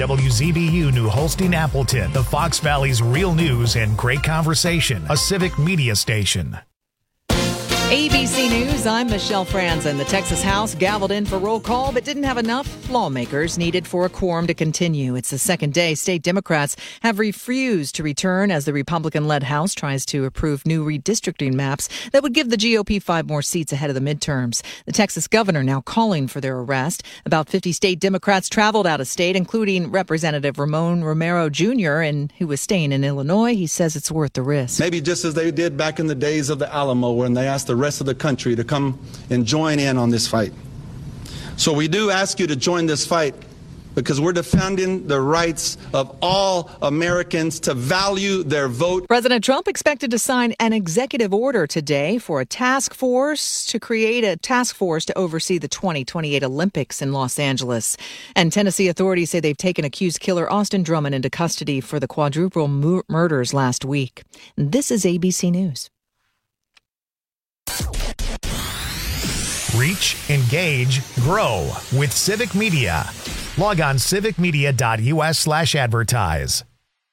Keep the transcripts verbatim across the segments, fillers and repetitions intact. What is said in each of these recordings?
W Z B U New Holstein Appleton, the Fox Valley's real news and great conversation, a civic media station. A B C News, I'm Michelle Franzen. The Texas House gavelled in for roll call, but didn't have enough lawmakers needed for a quorum to continue. It's the second day state Democrats have refused to return as the Republican-led House tries to approve new redistricting maps that would give the G O P five more seats ahead of the midterms. The Texas governor now calling for their arrest. About fifty state Democrats traveled out of state, including Representative Ramon Romero Junior, and who was staying in Illinois. He says it's worth the risk. Maybe just as they did back in the days of the Alamo, when they asked the rest of the country to come and join in on this fight. So we do ask you to join this fight because we're defending the rights of all Americans to value their vote. President Trump expected to sign an executive order today for a task force to create a task force to oversee the twenty twenty-eight Olympics in Los Angeles. And Tennessee authorities say they've taken accused killer Austin Drummond into custody for the quadruple mur- murders last week. This is A B C News. Reach, engage, grow with Civic Media. Log on civicmedia.us slash advertise.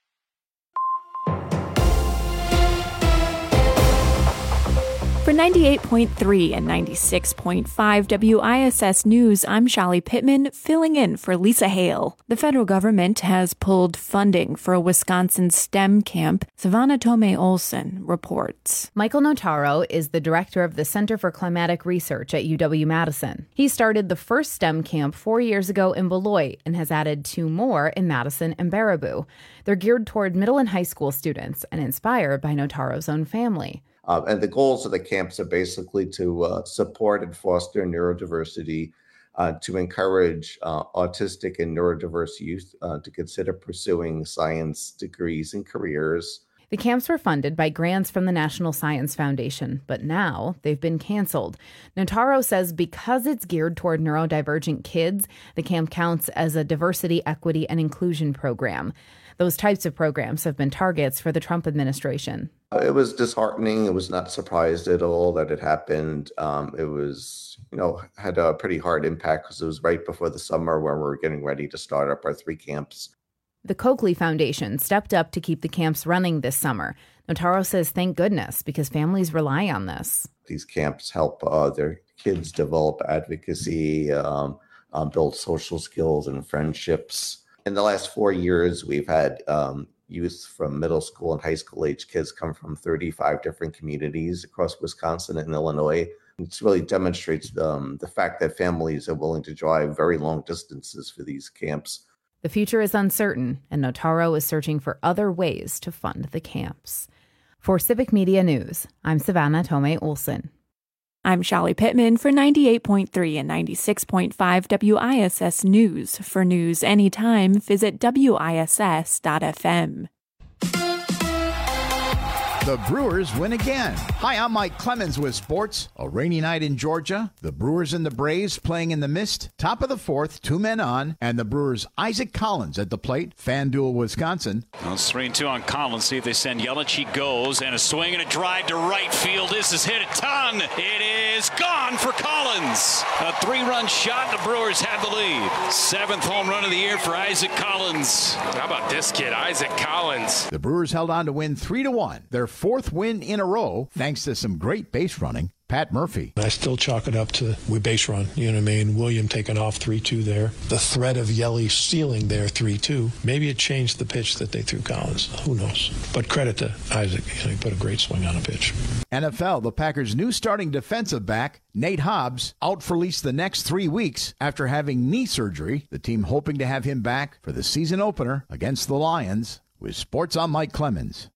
For ninety-eight point three and ninety-six point five W I S S News, I'm Shally Pittman, filling in for Lisa Hale. The federal government has pulled funding for a Wisconsin STEM camp. Savannah Tomei Olson reports. Michael Notaro is the director of the Center for Climatic Research at U W-Madison. He started the first STEM camp four years ago in Beloit and has added two more in Madison and Baraboo. They're geared toward middle and high school students and inspired by Notaro's own family. Uh, and the goals of the camps are basically to uh, support and foster neurodiversity, uh, to encourage uh, autistic and neurodiverse youth uh, to consider pursuing science degrees and careers. The camps were funded by grants from the National Science Foundation, but now they've been canceled. Notaro says because it's geared toward neurodivergent kids, the camp counts as a diversity, equity, and inclusion program. Those types of programs have been targets for the Trump administration. It was disheartening. It was not surprised at all that it happened. Um, it was, you know, had a pretty hard impact because it was right before the summer where we were getting ready to start up our three camps. The Coakley Foundation stepped up to keep the camps running this summer. Notaro says thank goodness because families rely on this. These camps help uh, their kids develop advocacy, um, uh, build social skills and friendships. In the last four years, we've had um, youth from middle school and high school age kids come from thirty-five different communities across Wisconsin and Illinois. It really demonstrates um, the fact that families are willing to drive very long distances for these camps. The future is uncertain, and Notaro is searching for other ways to fund the camps. For Civic Media News, I'm Savannah Tomei Olson. I'm Shally Pittman for ninety-eight point three and ninety-six point five W I S S News. For news anytime, visit W I S S dot F M. The Brewers win again. Hi, I'm Mike Clemens with sports. A rainy night in Georgia. The Brewers and the Braves playing in the mist. Top of the fourth, two men on. And the Brewers' Isaac Collins at the plate. FanDuel, Wisconsin. Well, it's three and two on Collins. See if they send Yelich. He goes. And a swing and a drive to right field. This is hit a ton. It is gone for Collins. A three-run shot. The Brewers have the lead. Seventh home run of the year for Isaac Collins. How about this kid, Isaac Collins? The Brewers held on to win three to one. Their fourth win in a row, thanks to some great base running. Pat Murphy. I still chalk it up to we base run. You know what I mean? William taking off three two there. The threat of Yelly stealing there three two. Maybe it changed the pitch that they threw Collins. Who knows? But credit to Isaac. You know, he put a great swing on a pitch. N F L, the Packers' new starting defensive back, Nate Hobbs, out for at least the next three weeks after having knee surgery. The team hoping to have him back for the season opener against the Lions. With Sports, I'm Mike Clemens.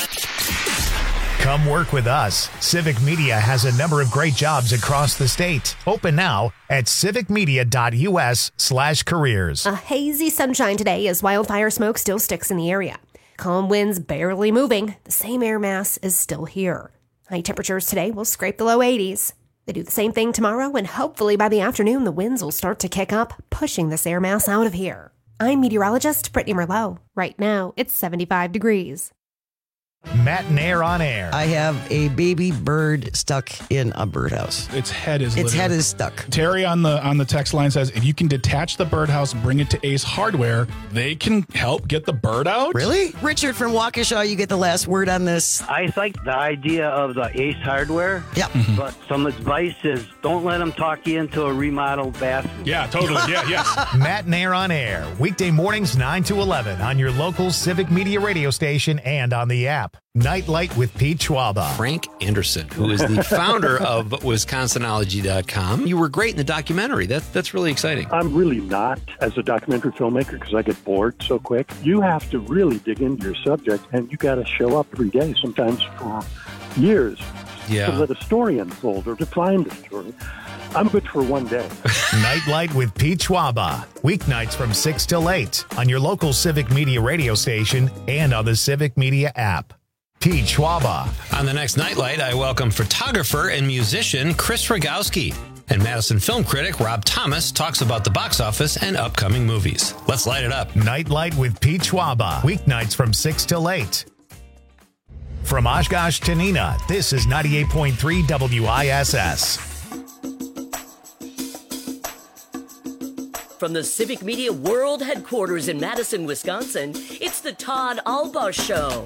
Come work with us. Civic Media has a number of great jobs across the state. Open now at civicmedia.us slash careers. A hazy sunshine today as wildfire smoke still sticks in the area. Calm winds barely moving. The same air mass is still here. High temperatures today will scrape the low eighties. They do the same thing tomorrow, and hopefully by the afternoon, the winds will start to kick up, pushing this air mass out of here. I'm meteorologist Brittany Merlot. Right now, it's seventy-five degrees. Matt Nair on air. I have a baby bird stuck in a birdhouse. Its head is Its literally. head is stuck. Terry on the on the text line says, if you can detach the birdhouse, bring it to Ace Hardware, they can help get the bird out. Really? Richard from Waukesha, you get the last word on this. I like the idea of the Ace Hardware. Yeah. Mm-hmm. But some advice is don't let them talk you into a remodeled bathroom. Yeah, totally. Yeah, yes. Matt Nair on air. Weekday mornings nine to eleven on your local Civic Media radio station and on the app. Nightlight with Pete Schwaba. Frank Anderson, who is the founder of Wisconsin ology dot com. You were great in the documentary. That, that's really exciting. I'm really not as a documentary filmmaker because I get bored so quick. You have to really dig into your subject, and you got to show up every day, sometimes for years, yeah. to let a story unfold or to find a story. I'm good for one day. Nightlight with Pete Schwaba. Weeknights from six till eight on your local Civic Media radio station and on the Civic Media app. Pete Schwaba. On the next Nightlight, I welcome photographer and musician Chris Rogowski. And Madison film critic Rob Thomas talks about the box office and upcoming movies. Let's light it up. Nightlight with Pete Schwaba. Weeknights from six till eight. From Oshkosh to Neenah, this is ninety-eight point three W I S S. From the Civic Media World Headquarters in Madison, Wisconsin, it's the Todd Albaugh Show.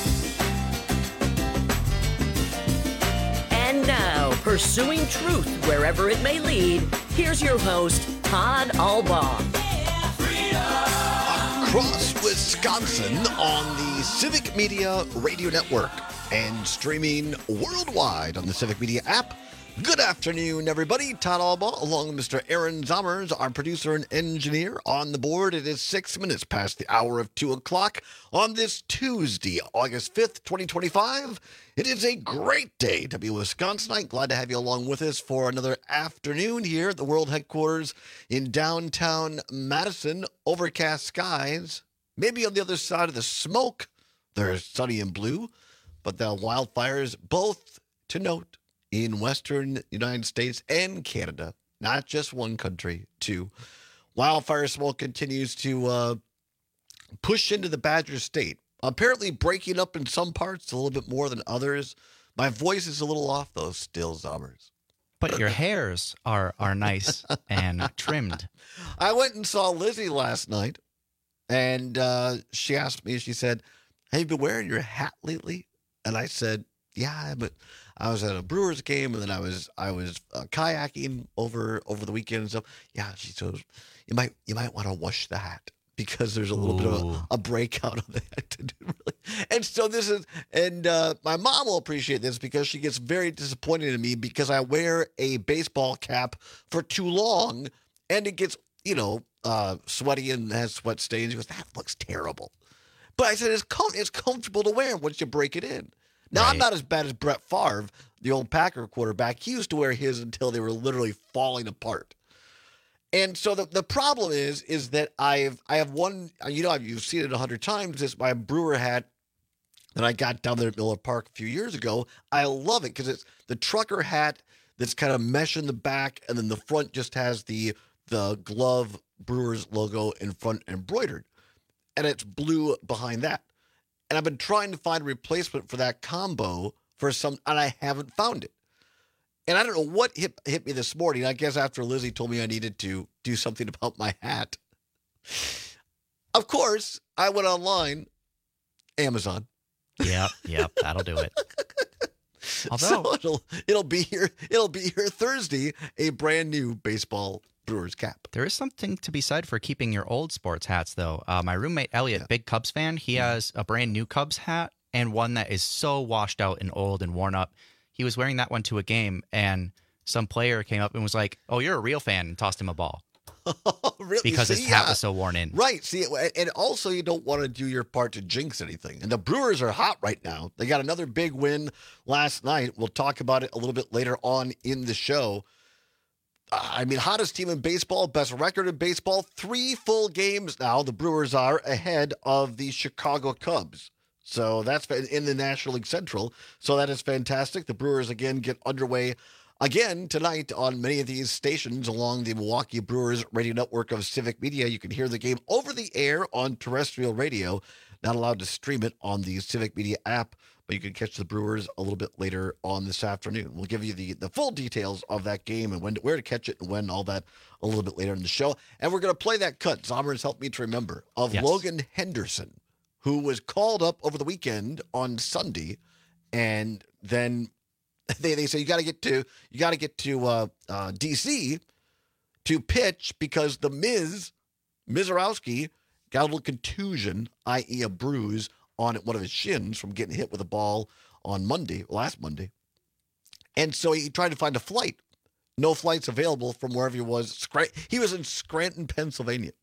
And now, pursuing truth wherever it may lead, here's your host, Todd Albaugh. Across Wisconsin on the Civic Media Radio Network and streaming worldwide on the Civic Media app. Good afternoon, everybody. Todd Albaugh, along with Mister Aaron Zommers, our producer and engineer. On the board, it is six minutes past the hour of two o'clock on this Tuesday, August fifth, twenty twenty-five. It is a great day to be a Wisconsinite. Glad to have you along with us for another afternoon here at the world headquarters in downtown Madison. Overcast skies. Maybe on the other side of the smoke, there's sunny and blue, but the wildfires, both to note, in western United States and Canada, not just one country, too. Wildfire smoke continues to uh, push into the Badger State, apparently breaking up in some parts a little bit more than others. My voice is a little off, though, still, Zommers. But your hairs are, are nice and trimmed. I went and saw Lizzie last night, and uh, she asked me, she said, have you been wearing your hat lately? And I said, yeah, but I was at a Brewers game, and then I was I was uh, kayaking over over the weekend and stuff. Yeah, she says you might you might want to wash the hat because there's a little Ooh. bit of a, a breakout on the hat to do. Really. And so this is, and uh, my mom will appreciate this because she gets very disappointed in me because I wear a baseball cap for too long, and it gets you know uh, sweaty and has sweat stains. She goes, that looks terrible. But I said it's com- it's comfortable to wear once you break it in. Now, right. I'm not as bad as Brett Favre, the old Packer quarterback. He used to wear his until they were literally falling apart. And so the, the problem is, is that I've I have one, you know, you've seen it a hundred times. It's my Brewer hat that I got down there at Miller Park a few years ago. I love it because it's the trucker hat that's kind of mesh in the back, and then the front just has the the glove Brewers logo in front embroidered, and it's blue behind that. And I've been trying to find a replacement for that combo for some, and I haven't found it. And I don't know what hit, hit me this morning. I guess after Lizzie told me I needed to do something about my hat. Of course, I went online, Amazon. Yep, yep, that'll do it. Although so it'll it'll be here it'll be here Thursday, a brand new baseball Brewers cap. There is something to be said for keeping your old sports hats, though. Uh, my roommate Elliot, yeah. big Cubs fan, he yeah. has a brand new Cubs hat and one that is so washed out and old and worn up. He was wearing that one to a game, and some player came up and was like, "Oh, you're a real fan," and tossed him a ball. Really? Because See, his hat yeah. was so worn in. Right. See, and also you don't want to do your part to jinx anything. And the Brewers are hot right now. They got another big win last night. We'll talk about it a little bit later on in the show. I mean, hottest team in baseball, best record in baseball, three full games now. The Brewers are ahead of the Chicago Cubs. So that's in the National League Central. So that is fantastic. The Brewers again get underway again tonight on many of these stations along the Milwaukee Brewers radio network of Civic Media. You can hear the game over the air on terrestrial radio. Not allowed to stream it on the Civic Media app, but you can catch the Brewers a little bit later on this afternoon. We'll give you the, the full details of that game and when to, where to catch it and when, all that a little bit later in the show. And we're going to play that cut, Zomer has helped me to remember, of Yes. Logan Henderson, who was called up over the weekend on Sunday, and then they, they say you got to get to you got to get to uh, uh, D C to pitch because the Miz Mizorowski got a little contusion, that is a bruise on one of his shins from getting hit with a ball on Monday, last Monday. And so he tried to find a flight. No flights available from wherever he was. He was in Scranton, Pennsylvania.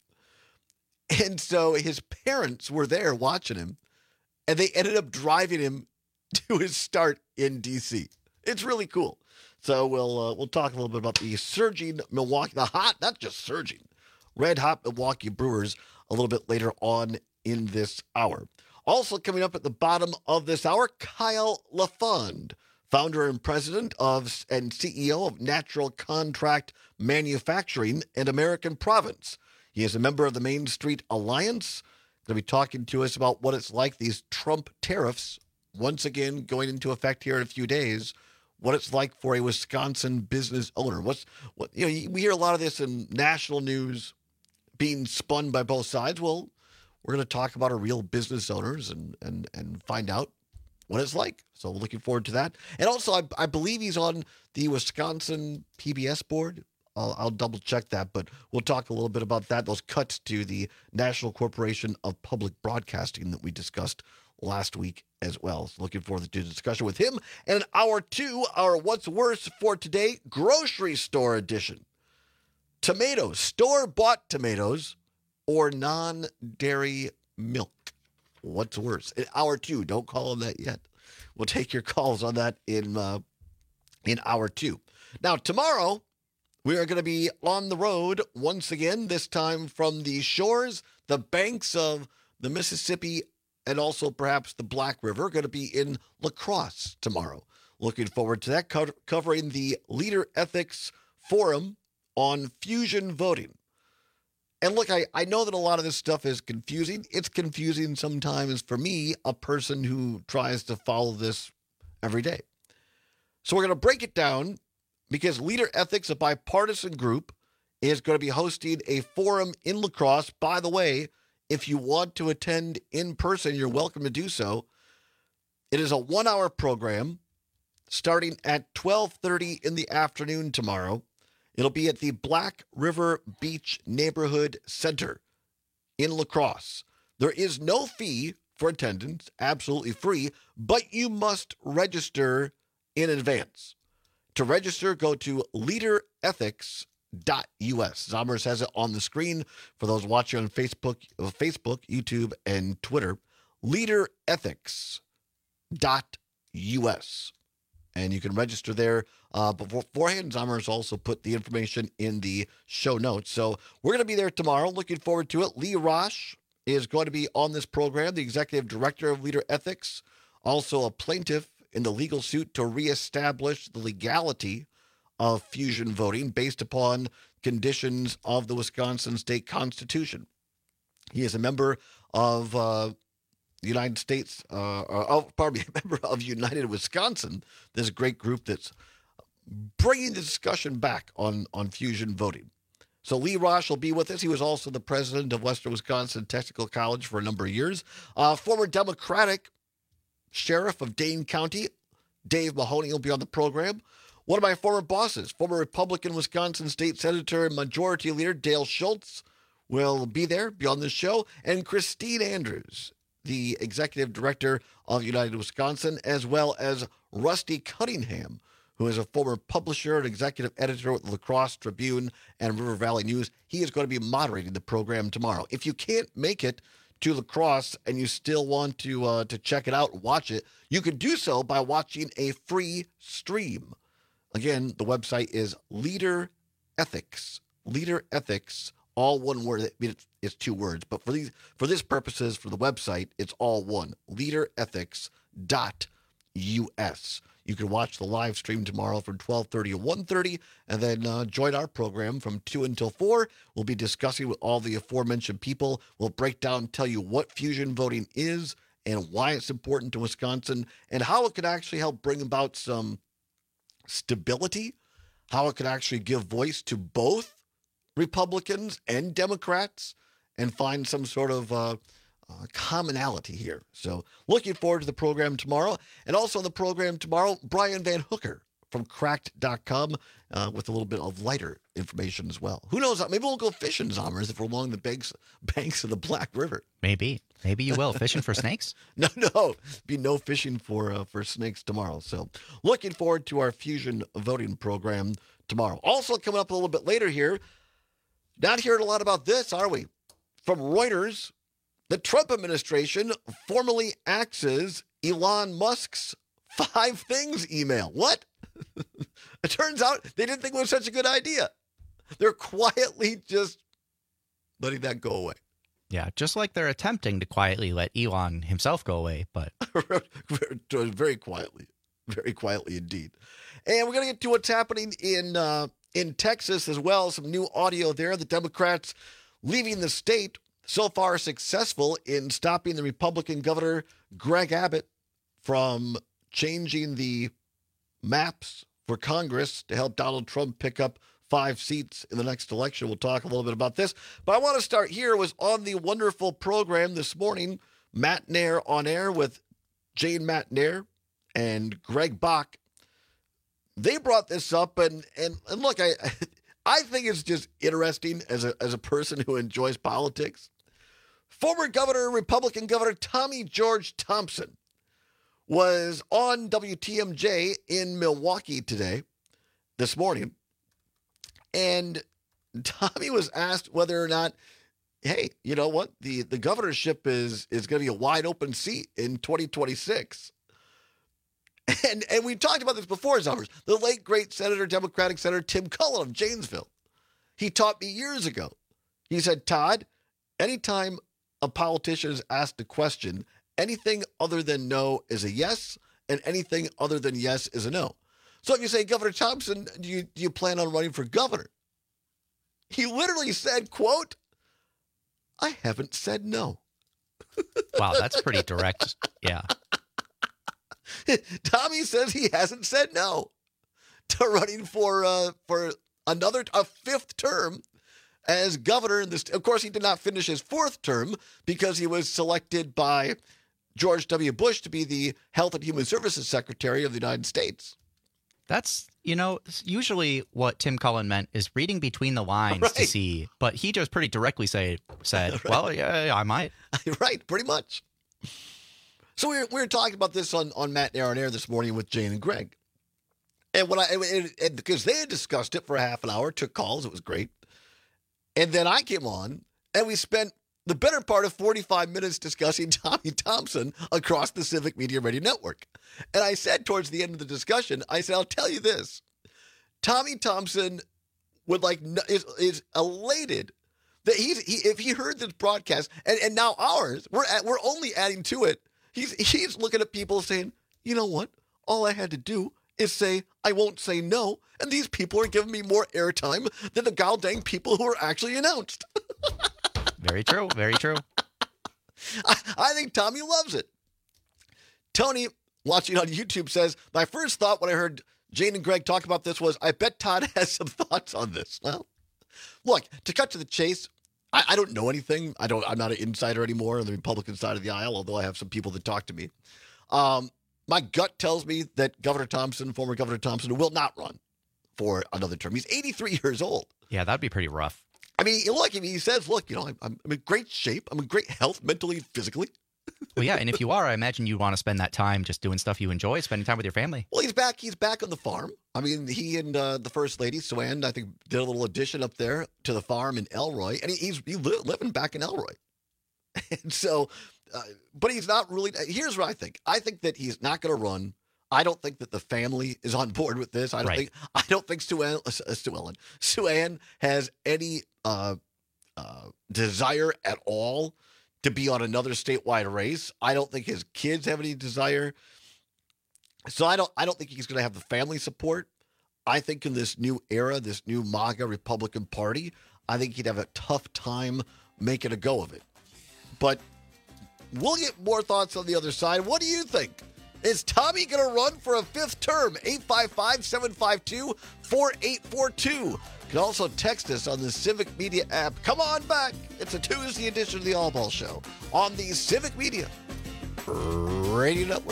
And so his parents were there watching him, and they ended up driving him to his start in D C. It's really cool. So we'll uh, we'll talk a little bit about the surging Milwaukee, the hot, not just surging, red hot Milwaukee Brewers a little bit later on in this hour. Also coming up at the bottom of this hour, Kyle LaFond, founder and president of and C E O of Natural Contract Manufacturing in American Province. He is a member of the Main Street Alliance. Going to be talking to us about what it's like, these Trump tariffs, once again going into effect here in a few days. What it's like for a Wisconsin business owner. What's what you know? We hear a lot of this in national news, being spun by both sides. Well, we're going to talk about our real business owners and and and find out what it's like. So looking forward to that. And also, I, I believe he's on the Wisconsin P B S board. I'll, I'll double check that, but we'll talk a little bit about that. Those cuts to the National Corporation of Public Broadcasting that we discussed last week as well. So looking forward to the discussion with him. And hour two, our What's Worse for today, grocery store edition. Tomatoes, store-bought tomatoes, or non-dairy milk. What's worse? In hour two, don't call them that yet. We'll take your calls on that in uh, in hour two. Now, tomorrow, we are going to be on the road once again, this time from the shores, the banks of the Mississippi, and also perhaps the Black River. Going to be in La Crosse tomorrow. Looking forward to that, co- covering the Leader Ethics Forum on fusion voting. And look, I, I know that a lot of this stuff is confusing. It's confusing sometimes for me, a person who tries to follow this every day. So we're going to break it down because Leader Ethics, a bipartisan group, is going to be hosting a forum in La Crosse. By the way, if you want to attend in person, you're welcome to do so. It is a one-hour program starting at twelve thirty in the afternoon tomorrow. It'll be at the Black River Beach Neighborhood Center in La Crosse. There is no fee for attendance, absolutely free, but you must register in advance. To register, go to leader ethics dot U S. Zomers has it on the screen for those watching on Facebook, Facebook, YouTube, and Twitter. leader ethics dot U S. And you can register there uh, beforehand. Zomers also put the information in the show notes. So we're going to be there tomorrow. Looking forward to it. Lee Rosh is going to be on this program, the executive director of Leader Ethics, also a plaintiff in the legal suit to reestablish the legality of fusion voting based upon conditions of the Wisconsin state constitution. He is a member of uh, the United States, uh, or, oh, pardon me, a member of United Wisconsin, this great group that's bringing the discussion back on, on fusion voting. So Lee Rosh will be with us. He was also the president of Western Wisconsin Technical College for a number of years. Uh, former Democratic sheriff of Dane County, Dave Mahoney, will be on the program. One of my former bosses, former Republican Wisconsin State Senator and Majority Leader Dale Schultz, will be there, be on the show. And Christine Andrews, the executive director of United Wisconsin, as well as Rusty Cunningham, who is a former publisher and executive editor at the La Crosse Tribune and River Valley News. He is going to be moderating the program tomorrow. If you can't make it to La Crosse and you still want to uh, to check it out, watch it, you can do so by watching a free stream. Again, the website is Leader Ethics. Leader Ethics, all one word. I mean, it's, it's two words, but for these for this purposes, for the website, it's all one. leader ethics dot U S. You can watch the live stream tomorrow from twelve thirty to one thirty, and then uh, join our program from two until four. We'll be discussing with all the aforementioned people. We'll break down and tell you what fusion voting is and why it's important to Wisconsin and how it could actually help bring about some stability, how it could actually give voice to both Republicans and Democrats and find some sort of uh, uh, commonality here. So looking forward to the program tomorrow. And also on the program tomorrow, Brian Van Hooker from cracked dot com uh, with a little bit of lighter information as well. Who knows? Maybe we'll go fishing, Zommers, if we're along the banks, banks of the Black River. Maybe. Maybe you will. Fishing for snakes? No, no. Be no fishing for uh, for snakes tomorrow. So looking forward to our fusion voting program tomorrow. Also coming up a little bit later here, not hearing a lot about this, are we? From Reuters, the Trump administration formally axes Elon Musk's five things email. What? It turns out they didn't think it was such a good idea. They're quietly just letting that go away. Yeah, just like they're attempting to quietly let Elon himself go away, but very quietly, very quietly indeed. And we're going to get to what's happening in uh, in Texas as well. Some new audio there. The Democrats leaving the state so far successful in stopping the Republican governor Greg Abbott from changing the maps for Congress to help Donald Trump pick up five seats in the next election. We'll talk a little bit about this. But I want to start here. It was on the wonderful program this morning, Matt Nair on Air with Jane Matt Nair and Greg Bach. They brought this up, and and, and look, I I think it's just interesting as a as a person who enjoys politics. Former governor, Republican Governor Tommy George Thompson was on W T M J in Milwaukee today, this morning, and Tommy was asked whether or not, hey, you know what, the, the governorship is is going to be a wide open seat in twenty twenty-six. And and we talked about this before, Zommers. The late, great Senator, Democratic Senator Tim Cullen of Janesville. He taught me years ago. He said, Todd, anytime a politician is asked a question, anything other than no is a yes, and anything other than yes is a no. So if you say, Governor Thompson, do you, do you plan on running for governor? He literally said, quote, I haven't said no. Wow, that's pretty direct. Yeah. Tommy says he hasn't said no to running for uh, for another, a fifth term as governor. In this, of course, he did not finish his fourth term because he was selected by George W. Bush to be the Health and Human Services Secretary of the United States. That's, you know, usually what Tim Cullen meant is reading between the lines right. to see, but he just pretty directly say, said, right. well, yeah, yeah, I might. Right, pretty much. So we were, we were talking about this on, on Matt Nair on Air this morning with Jane and Greg. And when I, and, and because they had discussed it for a half an hour, took calls, it was great. And then I came on and we spent the better part of forty-five minutes discussing Tommy Thompson across the Civic Media Radio Network. And I said towards the end of the discussion, I said, I'll tell you this. Tommy Thompson would like is, is elated that he's he, if he heard this broadcast and, and now ours, we're at, we're only adding to it. He's he's looking at people saying, you know what? All I had to do is say I won't say no, and these people are giving me more airtime than the goddamn people who are actually announced. Very true. Very true. I, I think Tommy loves it. Tony, watching on YouTube, says, my first thought when I heard Jane and Greg talk about this was, I bet Todd has some thoughts on this. Well, look, to cut to the chase, I, I don't know anything. I don't, I'm not an insider anymore on the Republican side of the aisle, although I have some people that talk to me. Um, my gut tells me that Governor Thompson, former Governor Thompson, will not run for another term. He's eighty-three years old. Yeah, that'd be pretty rough. I mean, look, I mean, he says, look, you know, I'm, I'm in great shape. I'm in great health, mentally, physically. Well, yeah, and if you are, I imagine you'd want to spend that time just doing stuff you enjoy, spending time with your family. Well, he's back. He's back on the farm. I mean, he and uh, the First Lady, Suann, I think, did a little addition up there to the farm in Elroy, and he, he's he li- living back in Elroy. And so, uh, but he's not really. Here's what I think. I think that he's not going to run. I don't think that the family is on board with this. I don't right. think. I don't think Suann, uh, Suann, Suann has any uh, uh, desire at all to be on another statewide race. I don't think his kids have any desire. So I don't I don't think he's going to have the family support. I think in this new era, this new MAGA Republican Party, I think he'd have a tough time making a go of it. But we'll get more thoughts on the other side. What do you think? Is Tommy going to run for a fifth term? eight five five, seven five two, four eight four two. You can also text us on the Civic Media app. Come on back. It's a Tuesday edition of the All Ball Show on the Civic Media Radio Network.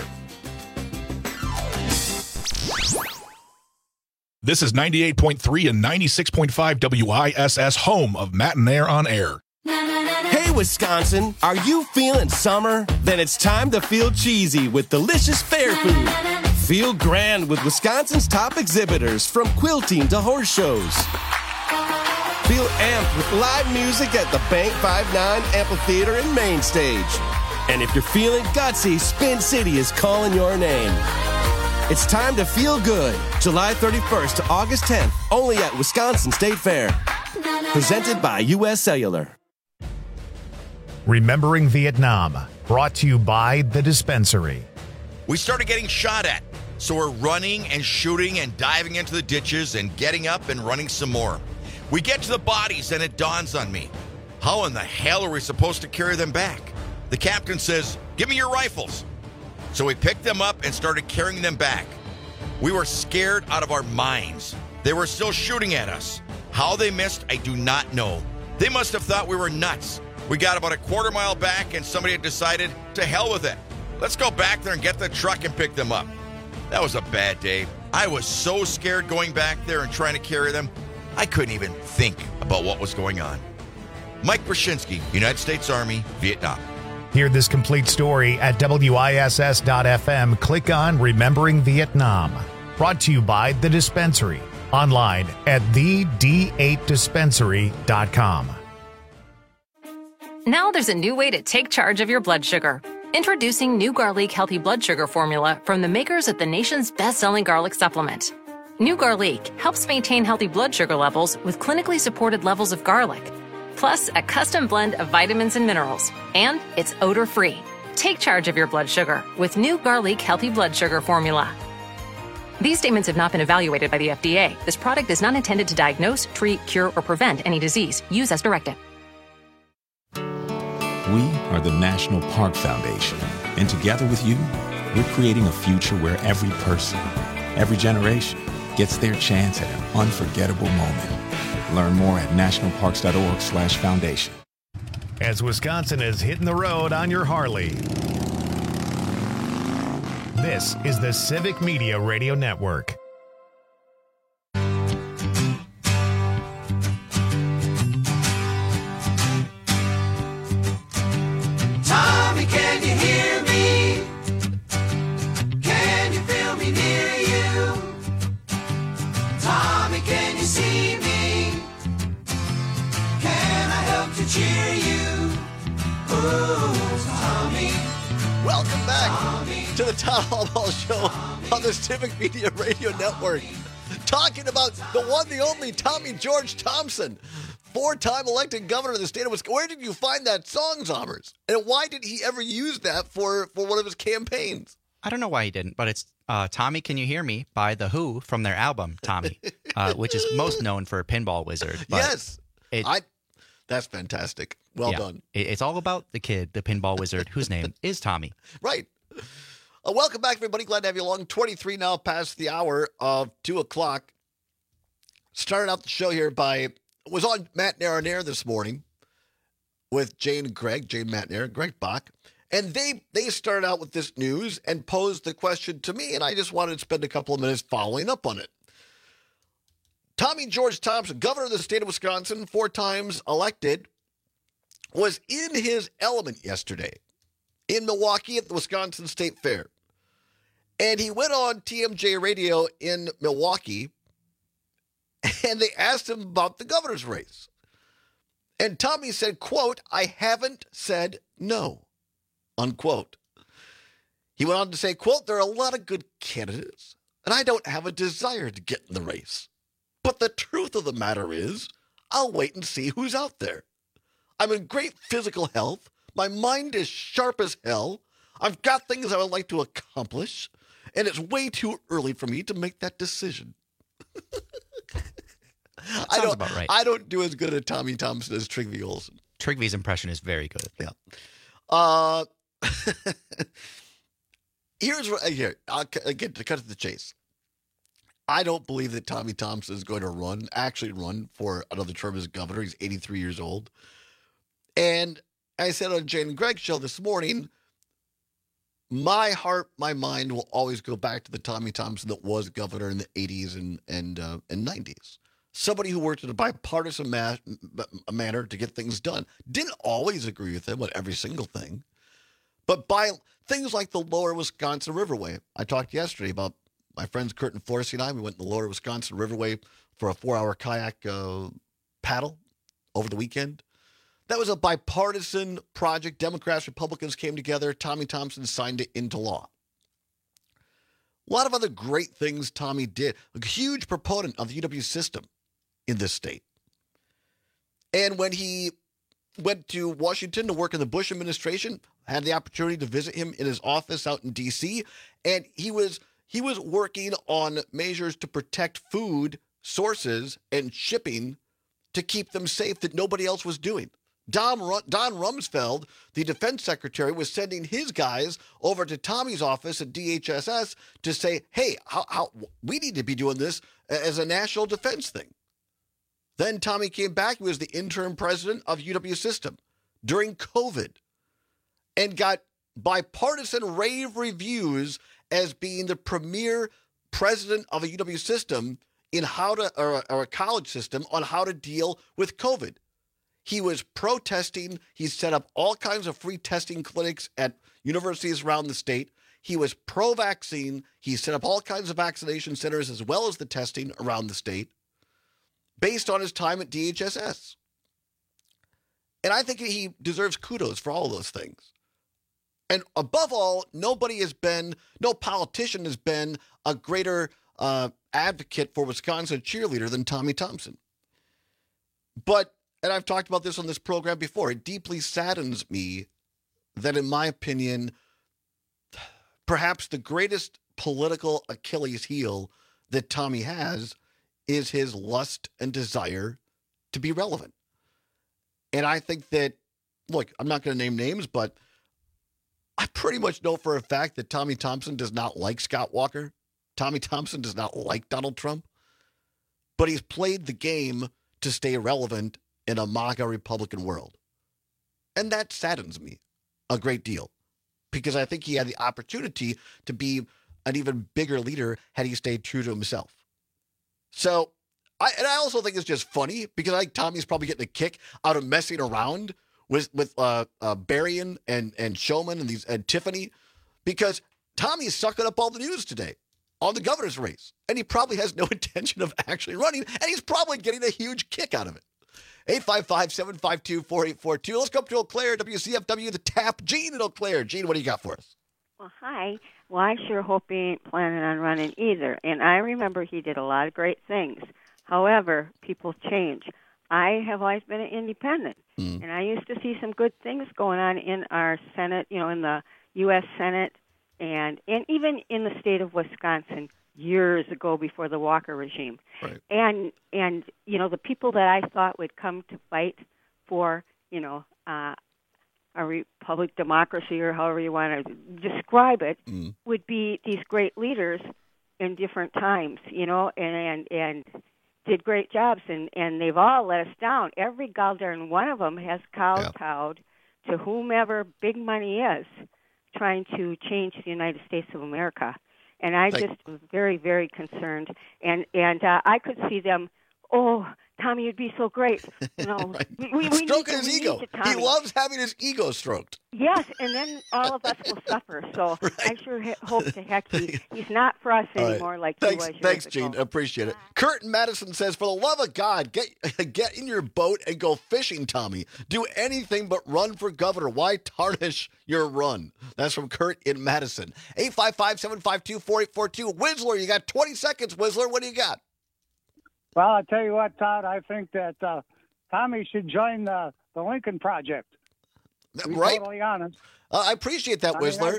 This is ninety-eight point three and ninety-six point five W I S S, home of Matt and Air on Air. Hey, Wisconsin, are you feeling summer? Then it's time to feel cheesy with delicious fair food. Feel grand with Wisconsin's top exhibitors, from quilting to horse shows. Feel amped with live music at the Bank five nine Amphitheater and Main Stage. And if you're feeling gutsy, Spin City is calling your name. It's time to feel good. July thirty-first to August tenth, only at Wisconsin State Fair. Presented by U S Cellular. Remembering Vietnam, brought to you by The Dispensary. We started getting shot at, so we're running and shooting and diving into the ditches and getting up and running some more. We get to the bodies and it dawns on me. How in the hell are we supposed to carry them back? The captain says, "Give me your rifles." So we picked them up and started carrying them back. We were scared out of our minds. They were still shooting at us. How they missed, I do not know. They must have thought we were nuts. We got about a quarter mile back and somebody had decided, to hell with it. Let's go back there and get the truck and pick them up. That was a bad day. I was so scared going back there and trying to carry them, I couldn't even think about what was going on. Mike Brzezinski, United States Army, Vietnam. Hear this complete story at W I S S dot F M. Click on Remembering Vietnam. Brought to you by The Dispensary. Online at the D eight dispensary dot com. Now there's a new way to take charge of your blood sugar. Introducing new Garlic Healthy Blood Sugar Formula from the makers of the nation's best-selling garlic supplement. New Garlic helps maintain healthy blood sugar levels with clinically supported levels of garlic, plus a custom blend of vitamins and minerals, and it's odor-free. Take charge of your blood sugar with new Garlic Healthy Blood Sugar Formula. These statements have not been evaluated by the F D A. This product is not intended to diagnose, treat, cure, or prevent any disease. Use as directed. We are the National Park Foundation, and together with you, we're creating a future where every person, every generation, gets their chance at an unforgettable moment. Learn more at national parks dot org slash foundation. As Wisconsin is hitting the road on your Harley. This is the Civic Media Radio Network. Tommy, can you hear me? Can you feel me near you? Tommy, can you see me? Can I help to cheer you? Ooh, Tommy. Welcome back Tommy. to the Town Hall Ball Show on the Civic Media Radio Network. Talking about the one, the only Tommy George Thompson, four-time elected governor of the state of Wisconsin. Where did you find that song, Zombers? And why did he ever use that for, for one of his campaigns? I don't know why he didn't, but it's uh, Tommy Can You Hear Me by The Who from their album, Tommy, uh, which is most known for Pinball Wizard. But yes. It, I. That's fantastic. Well yeah, done. It, it's all about the kid, the Pinball Wizard, whose name is Tommy. Right. Uh, welcome back, everybody. Glad to have you along. twenty-three now past the hour of two o'clock. Started out the show here by, was on Matt Nair on Air this morning with Jane and Greg, Jane, Matt Nair, Greg Bach. And they, they started out with this news and posed the question to me, and I just wanted to spend a couple of minutes following up on it. Tommy George Thompson, governor of the state of Wisconsin, four times elected, was in his element yesterday in Milwaukee at the Wisconsin State Fair. And he went on T M J Radio in Milwaukee, and they asked him about the governor's race. And Tommy said, quote, "I haven't said no," unquote. He went on to say, quote, "There are a lot of good candidates, and I don't have a desire to get in the race. But the truth of the matter is, I'll wait and see who's out there. I'm in great physical health. My mind is sharp as hell. I've got things I would like to accomplish. And it's way too early for me to make that decision. I don't, about right. I don't do as good at Tommy Thompson as Trygve Olsen. Trygve's impression is very good. Yeah. Uh, here's what here. I'll get to cut to the chase. I don't believe that Tommy Thompson is going to run, actually run for another term as governor. He's eighty-three years old. And I said on Jane and Greg's show this morning, my heart, my mind will always go back to the Tommy Thompson that was governor in the eighties and and uh, and nineties. Somebody who worked in a bipartisan ma- manner to get things done. Didn't always agree with him on every single thing. But by things like the Lower Wisconsin Riverway. I talked yesterday about my friends Kurt and Florcy and I. We went in the Lower Wisconsin Riverway for a four-hour kayak uh, paddle over the weekend. That was a bipartisan project. Democrats, Republicans came together. Tommy Thompson signed it into law. A lot of other great things Tommy did. A huge proponent of the U W system in this state. And when he went to Washington to work in the Bush administration, had the opportunity to visit him in his office out in D C, and he was he was working on measures to protect food sources and shipping to keep them safe that nobody else was doing. Don, Don Rumsfeld, the defense secretary, was sending his guys over to Tommy's office at D H S S to say, hey, how, how we need to be doing this as a national defense thing. Then Tommy came back. He was the interim president of U W System during COVID and got bipartisan rave reviews as being the premier president of a U W System in how to, or, or a college system on how to deal with COVID. He was protesting. He set up all kinds of free testing clinics at universities around the state. He was pro-vaccine. He set up all kinds of vaccination centers as well as the testing around the state based on his time at D H S S. And I think he deserves kudos for all of those things. And above all, nobody has been, no politician has been a greater uh, advocate for Wisconsin cheerleader than Tommy Thompson. But, and I've talked about this on this program before, it deeply saddens me that, in my opinion, perhaps the greatest political Achilles heel that Tommy has is his lust and desire to be relevant. And I think that, look, I'm not going to name names, but I pretty much know for a fact that Tommy Thompson does not like Scott Walker. Tommy Thompson does not like Donald Trump. But he's played the game to stay relevant in a MAGA Republican world. And that saddens me a great deal, because I think he had the opportunity to be an even bigger leader had he stayed true to himself. So, I, and I also think it's just funny because I think Tommy's probably getting a kick out of messing around with with uh, uh, Berrien and and Showman and these and Tiffany, because Tommy's sucking up all the news today on the governor's race, and he probably has no intention of actually running, and he's probably getting a huge kick out of it. eight five five, seven five two, four eight four two. Let's go up to Eau Claire, W C F W, the Tap. Gene in Eau Claire. Gene, what do you got for us? Well, hi. Well, I sure hope he ain't planning on running either. And I remember he did a lot of great things. However, people change. I have always been an independent, mm. and I used to see some good things going on in our Senate, you know, in the U S Senate, and, and even in the state of Wisconsin years ago before the Walker regime. Right. And, and you know, the people that I thought would come to fight for, you know, uh, a republic democracy or however you want to describe it, mm. would be these great leaders in different times, you know, and, and, and did great jobs, and, and they've all let us down. Every goddamn one of them has kowtowed yeah. to whomever big money is trying to change the United States of America. And I Thank just was very, very concerned. And, and uh, I could see them, oh, Tommy, you'd be so great. You know, right. we, we, we Stroking need to, his we ego. Need to, he loves having his ego stroked. Yes, and then all of us will suffer. So right. I sure he- hope to heck he, he's not for us anymore right. like thanks, he was. Thanks, years Gene. ago. Appreciate it. Kurt in Madison says, for the love of God, get get in your boat and go fishing, Tommy. Do anything but run for governor. Why tarnish your run? That's from Kurt in Madison. eight five five, seven five two, four eight four two. Whistler, you got twenty seconds, Whistler. What do you got? Well, I'll tell you what, Todd, I think that uh, Tommy should join the, the Lincoln Project. To be right? totally honest. Uh, I appreciate that, I Whistler. mean,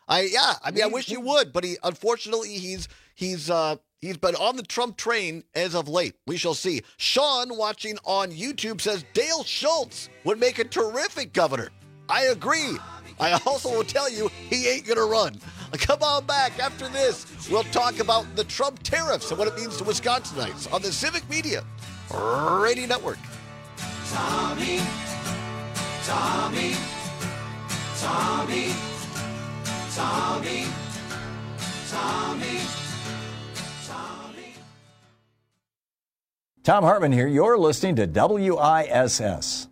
I yeah, I mean, I wish he would, but he unfortunately he's he's uh he's been on the Trump train as of late. We shall see. Sean, watching on YouTube, says Dale Schultz would make a terrific governor. I agree. I also will tell you he ain't gonna run. Come on back after this. We'll talk about the Trump tariffs and what it means to Wisconsinites on the Civic Media Radio Network. Tommy, Tommy, Tommy, Tommy, Tommy, Tommy. Tom Hartman here. You're listening to W I S S.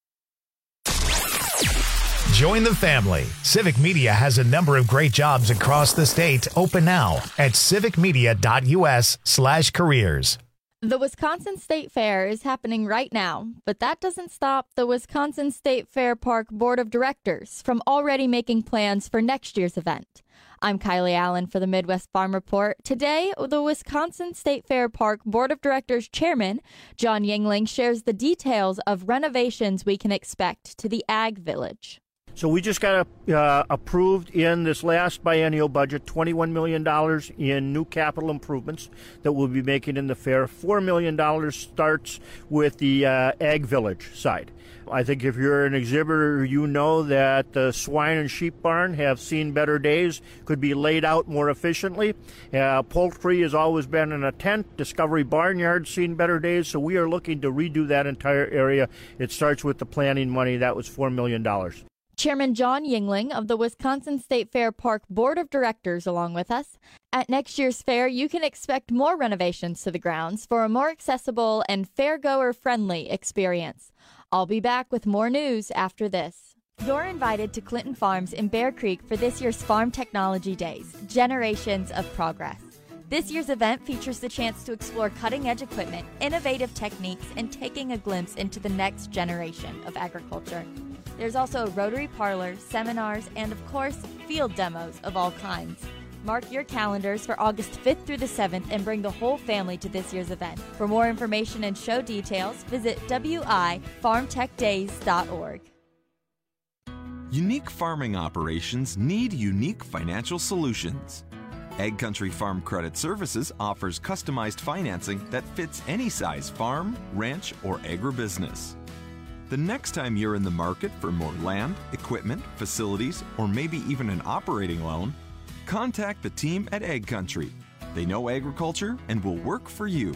Join the family. Civic Media has a number of great jobs across the state open now at civicmedia.us slash careers. The Wisconsin State Fair is happening right now, but that doesn't stop the Wisconsin State Fair Park Board of Directors from already making plans for next year's event. I'm Kylie Allen for the Midwest Farm Report. Today, the Wisconsin State Fair Park Board of Directors Chairman, John Yingling, shares the details of renovations we can expect to the Ag Village. So we just got uh, approved in this last biennial budget twenty-one million dollars in new capital improvements that we'll be making in the fair. four million dollars starts with the uh, Ag Village side. I think if you're an exhibitor, you know that the swine and sheep barn have seen better days, could be laid out more efficiently. Uh, poultry has always been in a tent. Discovery Barnyard's seen better days, so we are looking to redo that entire area. It starts with the planning money. That was four million dollars. Chairman John Yingling of the Wisconsin State Fair Park Board of Directors along with us. At next year's fair, you can expect more renovations to the grounds for a more accessible and fairgoer-friendly experience. I'll be back with more news after this. You're invited to Clinton Farms in Bear Creek for this year's Farm Technology Days, Generations of Progress. This year's event features the chance to explore cutting-edge equipment, innovative techniques, and taking a glimpse into the next generation of agriculture. There's also a Rotary Parlor, seminars, and of course, field demos of all kinds. Mark your calendars for August fifth through the seventh and bring the whole family to this year's event. For more information and show details, visit w i farm tech days dot org. Unique farming operations need unique financial solutions. Ag Country Farm Credit Services offers customized financing that fits any size farm, ranch, or agribusiness. The next time you're in the market for more land, equipment, facilities, or maybe even an operating loan, contact the team at Ag Country. They know agriculture and will work for you.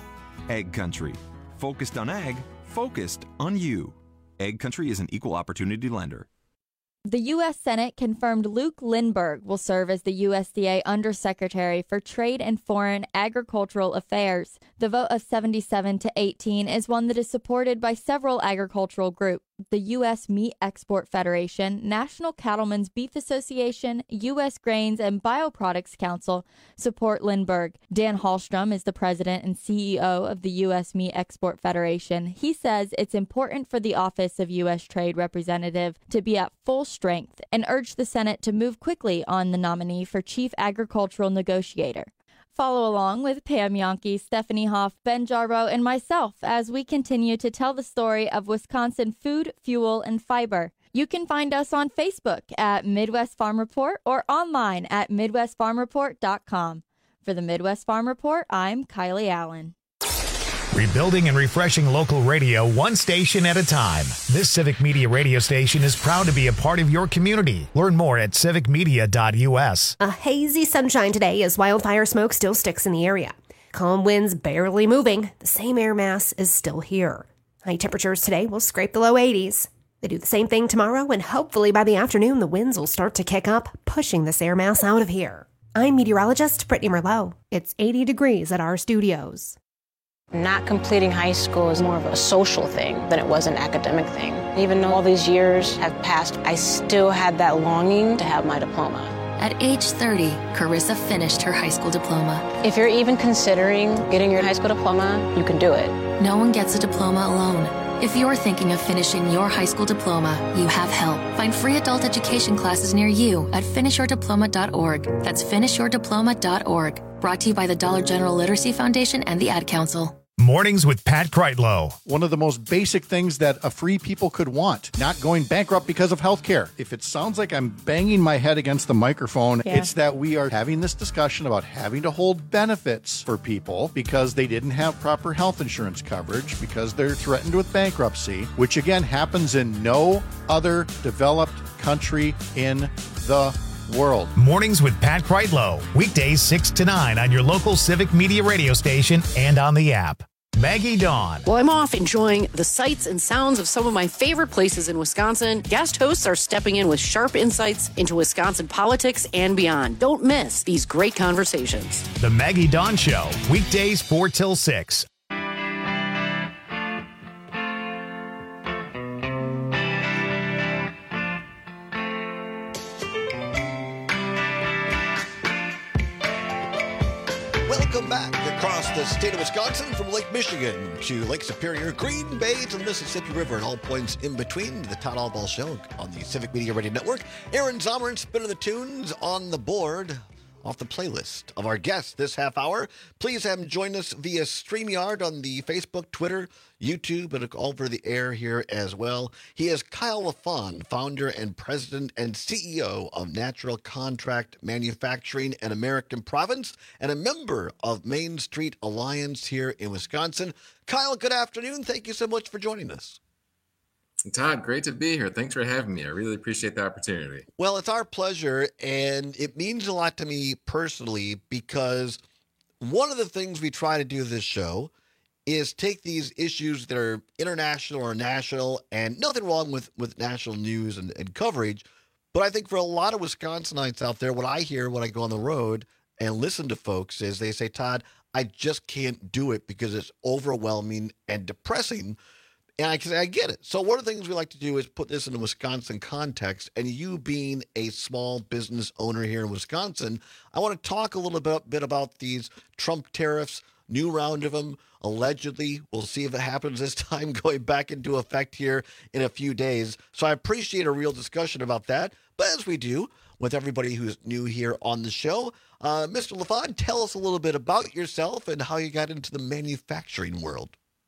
Ag Country. Focused on ag, focused on you. Ag Country is an equal opportunity lender. The U S Senate confirmed Luke Lindbergh will serve as the U S D A Undersecretary for Trade and Foreign Agricultural Affairs. The vote of seventy-seven to eighteen is one that is supported by several agricultural groups. The U S Meat Export Federation, National Cattlemen's Beef Association, U S Grains and Bioproducts Council support Lindbergh. Dan Hallstrom is the president and C E O of the U S Meat Export Federation. He says it's important for the Office of U S Trade Representative to be at full strength and urged the Senate to move quickly on the nominee for Chief Agricultural Negotiator. Follow along with Pam Yonke, Stephanie Hoff, Ben Jarbo, and myself as we continue to tell the story of Wisconsin food, fuel, and fiber. You can find us on Facebook at Midwest Farm Report or online at midwest farm report dot com. For the Midwest Farm Report, I'm Kylie Allen. Rebuilding and refreshing local radio one station at a time. This Civic Media radio station is proud to be a part of your community. Learn more at civic media dot u s. A hazy sunshine today as wildfire smoke still sticks in the area. Calm winds barely moving. The same air mass is still here. High temperatures today will scrape the low eighties. They do the same thing tomorrow, and hopefully by the afternoon the winds will start to kick up, pushing this air mass out of here. I'm meteorologist Brittany Merlot. It's eighty degrees at our studios. Not completing high school is more of a social thing than it was an academic thing. Even though all these years have passed, I still had that longing to have my diploma. At age thirty, Carissa finished her high school diploma. If you're even considering getting your high school diploma, you can do it. No one gets a diploma alone. If you're thinking of finishing your high school diploma, you have help. Find free adult education classes near you at finish your diploma dot org. That's finish your diploma dot org. Brought to you by the Dollar General Literacy Foundation and the Ad Council. Mornings with Pat Kreitlow. One of the most basic things that a free people could want, not going bankrupt because of health care. If it sounds like I'm banging my head against the microphone, yeah. it's that we are having this discussion about having to hold benefits for people because they didn't have proper health insurance coverage, because they're threatened with bankruptcy, which again happens in no other developed country in the world. Mornings with Pat Kreitlow. Weekdays six to nine on your local Civic Media radio station and on the app. Maggie Dawn. Well, I'm off enjoying the sights and sounds of some of my favorite places in Wisconsin. Guest hosts are stepping in with sharp insights into Wisconsin politics and beyond. Don't miss these great conversations. The Maggie Dawn Show. Weekdays four till six. Welcome back across the state of Wisconsin from Lake Michigan to Lake Superior, Green Bay to the Mississippi River, and all points in between. The Todd Allball Show on the Civic Media Radio Network. Aaron Zommern spinning the tunes on the board off the playlist of our guests this half hour. Please have him join us via StreamYard on the Facebook, Twitter, YouTube, and over the air here as well. He is Kyle LaFon, founder and president and C E O of Natural Contract Manufacturing and American Province, and a member of Main Street Alliance here in Wisconsin. Kyle, good afternoon. Thank you so much for joining us. Todd, great to be here. Thanks for having me. I really appreciate the opportunity. Well, it's our pleasure, and it means a lot to me personally because one of the things we try to do this show is take these issues that are international or national, and nothing wrong with, with national news and, and coverage, but I think for a lot of Wisconsinites out there, what I hear when I go on the road and listen to folks is they say, Todd, I just can't do it because it's overwhelming and depressing. And I, I get it. So one of the things we like to do is put this in a Wisconsin context. And you being a small business owner here in Wisconsin, I want to talk a little bit, bit about these Trump tariffs, new round of them, allegedly. We'll see if it happens this time, going back into effect here in a few days. So I appreciate a real discussion about that. But as we do with everybody who's new here on the show, uh, Mister LaFon, tell us a little bit about yourself and how you got into the manufacturing world.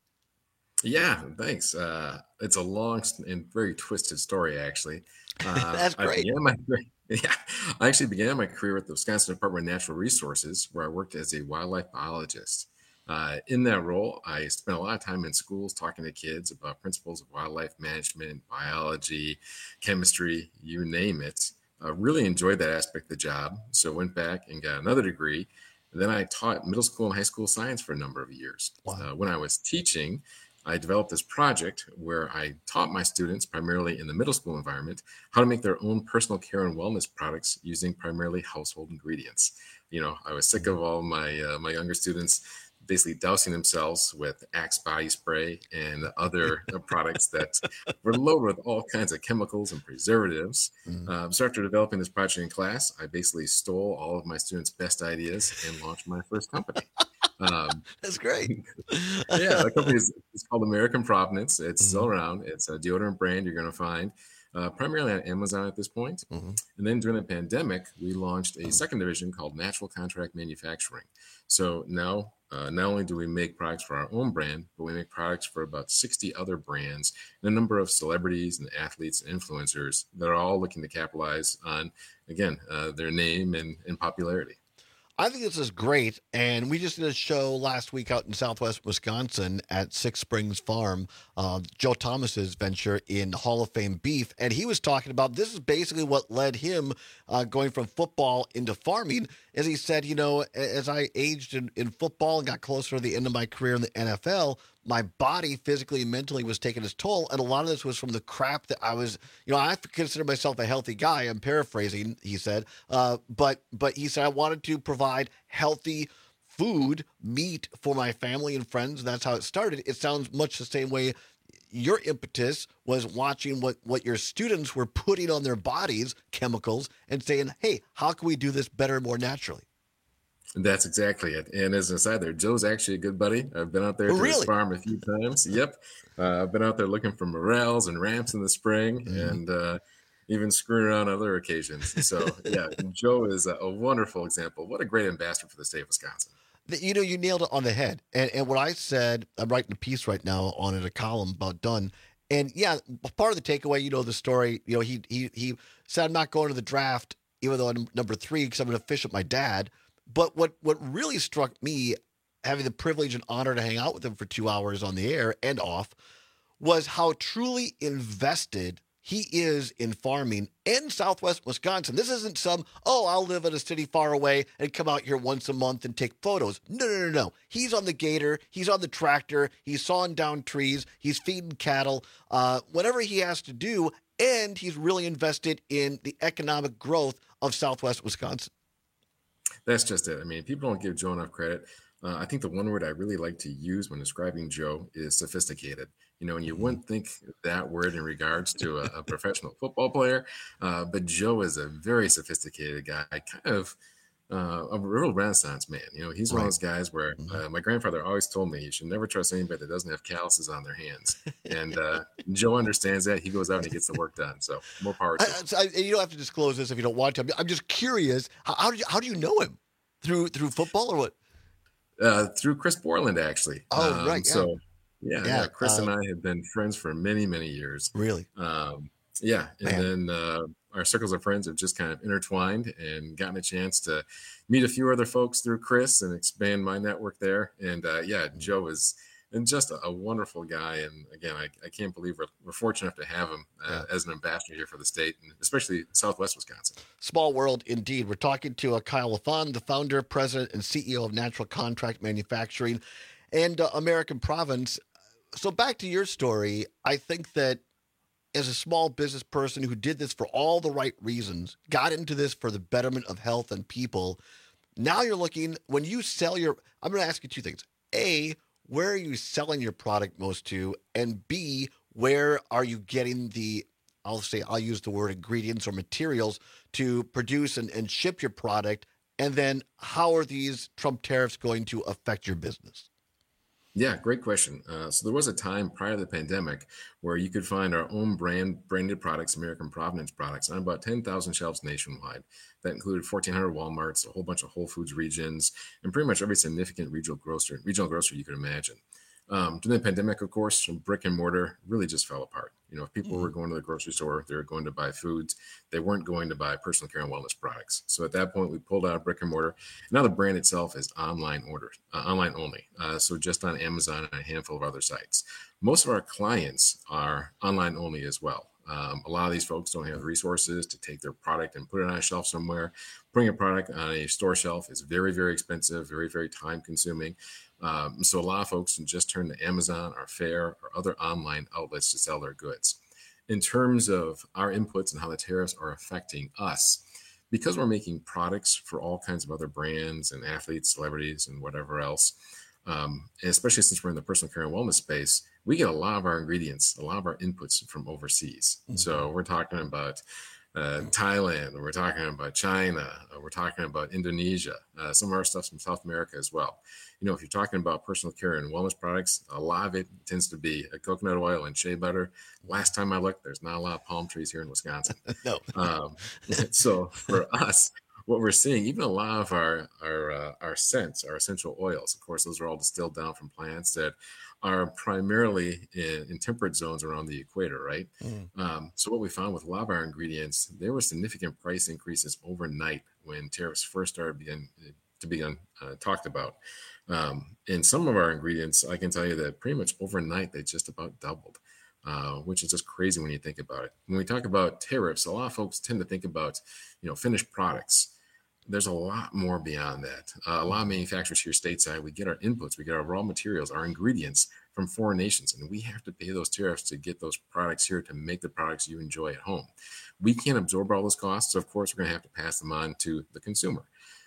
Yeah, thanks. Uh, it's a long and very twisted story, actually. Uh, That's great. I began my, yeah, I actually began my career with the Wisconsin Department of Natural Resources, where I worked as a wildlife biologist. Uh, in that role, I spent a lot of time in schools talking to kids about principles of wildlife management, biology, chemistry, you name it. I really enjoyed that aspect of the job, so went back and got another degree. And then I taught middle school and high school science for a number of years. Wow. Uh, when I was teaching, I developed this project where I taught my students, primarily in the middle school environment, how to make their own personal care and wellness products using primarily household ingredients. You know, I was sick of all my uh, my younger students basically dousing themselves with Axe body spray and other products that were loaded with all kinds of chemicals and preservatives. Mm-hmm. Um, so after developing this project in class, I basically stole all of my students' best ideas and launched my first company. Um, That's great. Yeah, the company is it's called American Provenance. It's Mm-hmm. still around. It's a deodorant brand you're going to find uh, primarily on Amazon at this point. Mm-hmm. And then during the pandemic, we launched a second division called Natural Contract Manufacturing. So now, uh, not only do we make products for our own brand, but we make products for about sixty other brands and a number of celebrities and athletes and influencers that are all looking to capitalize on, again, uh, their name and, and popularity. I think this is great, and we just did a show last week out in Southwest Wisconsin at Six Springs Farm, uh, Joe Thomas's venture in Hall of Fame beef, and he was talking about this is basically what led him uh, going from football into farming. As he said, you know, as I aged in, in football and got closer to the end of my career in the N F L, my body physically and mentally was taking its toll. And a lot of this was from the crap that I was, you know, I consider myself a healthy guy. I'm paraphrasing, he said. Uh, but but he said I wanted to provide healthy food, meat for my family and friends. And that's how it started. It sounds much the same way. Your impetus was watching what, what your students were putting on their bodies, chemicals, and saying, hey, how can we do this better, more naturally? That's exactly it. And as an aside there, Joe's actually a good buddy. I've been out there to really? his farm a few times. Yep. Uh, I've been out there looking for morels and ramps in the spring mm-hmm. and uh, even screwing around on other occasions. So, yeah, Joe is a, a wonderful example. What a great ambassador for the state of Wisconsin. The, you know, you nailed it on the head. And, and what I said, I'm writing a piece right now on it, a column about Dunn. And yeah, part of the takeaway, you know, the story, you know, he he he said, I'm not going to the draft, even though I'm number three, because I'm going to fish with my dad. But what, what really struck me, having the privilege and honor to hang out with him for two hours on the air and off, was how truly invested he is in farming in Southwest Wisconsin. This isn't some, oh, I'll live in a city far away and come out here once a month and take photos. No, no, no, no. He's on the gator. He's on the tractor. He's sawing down trees. He's feeding cattle, uh, whatever he has to do. And he's really invested in the economic growth of Southwest Wisconsin. That's just it. I mean, people don't give Joe enough credit. Uh, I think the one word I really like to use when describing Joe is sophisticated. You know, and you wouldn't think that word in regards to a, a professional football player, uh, but Joe is a very sophisticated guy, kind of uh, a real Renaissance man. You know, he's one of those guys where uh, my grandfather always told me you should never trust anybody that doesn't have calluses on their hands. And uh, Joe understands that. He goes out and he gets the work done. So more power to him. I, I, you don't have to disclose this if you don't want to. I'm just curious. How, how do you how do you know him? Through through football or what? Uh, through Chris Borland, actually. Oh, um, right. Yeah. So. Yeah, yeah, Yeah, Chris uh, and I have been friends for many, many years. Really? Um, yeah. And Man. then uh, our circles of friends have just kind of intertwined and gotten a chance to meet a few other folks through Chris and expand my network there. And uh, yeah, Joe is and just a, a wonderful guy. And again, I, I can't believe we're, we're fortunate enough to have him uh, Yeah. as an ambassador here for the state, and especially Southwest Wisconsin. Small world indeed. We're talking to uh, Kyle LaFond, the founder, president, and C E O of Natural Contract Manufacturing and uh, American Province. So back to your story, I think that as a small business person who did this for all the right reasons, got into this for the betterment of health and people, now you're looking, when you sell your, I'm going to ask you two things. A, where are you selling your product most to? And B, where are you getting the, I'll say, I'll use the word ingredients or materials to produce and, and ship your product? And then how are these Trump tariffs going to affect your business? Yeah, great question. Uh, so there was a time prior to the pandemic where you could find our own brand branded products, American Provenance products, on about ten thousand shelves nationwide. That included fourteen hundred Walmarts, a whole bunch of Whole Foods regions, and pretty much every significant regional grocer, regional grocery you could imagine. Um, during the pandemic, of course, brick and mortar really just fell apart. You know, if people were going to the grocery store, they were going to buy foods. They weren't going to buy personal care and wellness products. So at that point, we pulled out of brick and mortar. Now the brand itself is online order, uh, online only. Uh, so just on Amazon and a handful of other sites. Most of our clients are online only as well. Um, a lot of these folks don't have the resources to take their product and put it on a shelf somewhere. Putting a product on a store shelf is very, very expensive, very, very time consuming. Um, so a lot of folks can just turn to Amazon or Faire or other online outlets to sell their goods. In terms of our inputs and how the tariffs are affecting us, because we're making products for all kinds of other brands and athletes, celebrities, and whatever else, um, and especially since we're in the personal care and wellness space, we get a lot of our ingredients, a lot of our inputs from overseas. Mm-hmm. So we're talking about uh, Thailand, we're talking about China, we're talking about Indonesia, uh, some of our stuff's from South America as well. You know, if you're talking about personal care and wellness products, a lot of it tends to be a coconut oil and shea butter. Last time I looked, there's not a lot of palm trees here in Wisconsin. No. Um, so for us, what we're seeing, even a lot of our our uh, our scents, our essential oils, of course, those are all distilled down from plants that are primarily in, in temperate zones around the equator, right? Mm. Um, so what we found with a lot of our ingredients, there were significant price increases overnight when tariffs first started begin, to be uh, talked about. Um, and some of our ingredients, I can tell you that pretty much overnight, they just about doubled, uh, which is just crazy when you think about it. When we talk about tariffs, a lot of folks tend to think about, you know, finished products. There's a lot more beyond that. Uh, a lot of manufacturers here stateside, we get our inputs, we get our raw materials, our ingredients from foreign nations, and we have to pay those tariffs to get those products here to make the products you enjoy at home. We can't absorb all those costs, so of course we're going to have to pass them on to the consumer.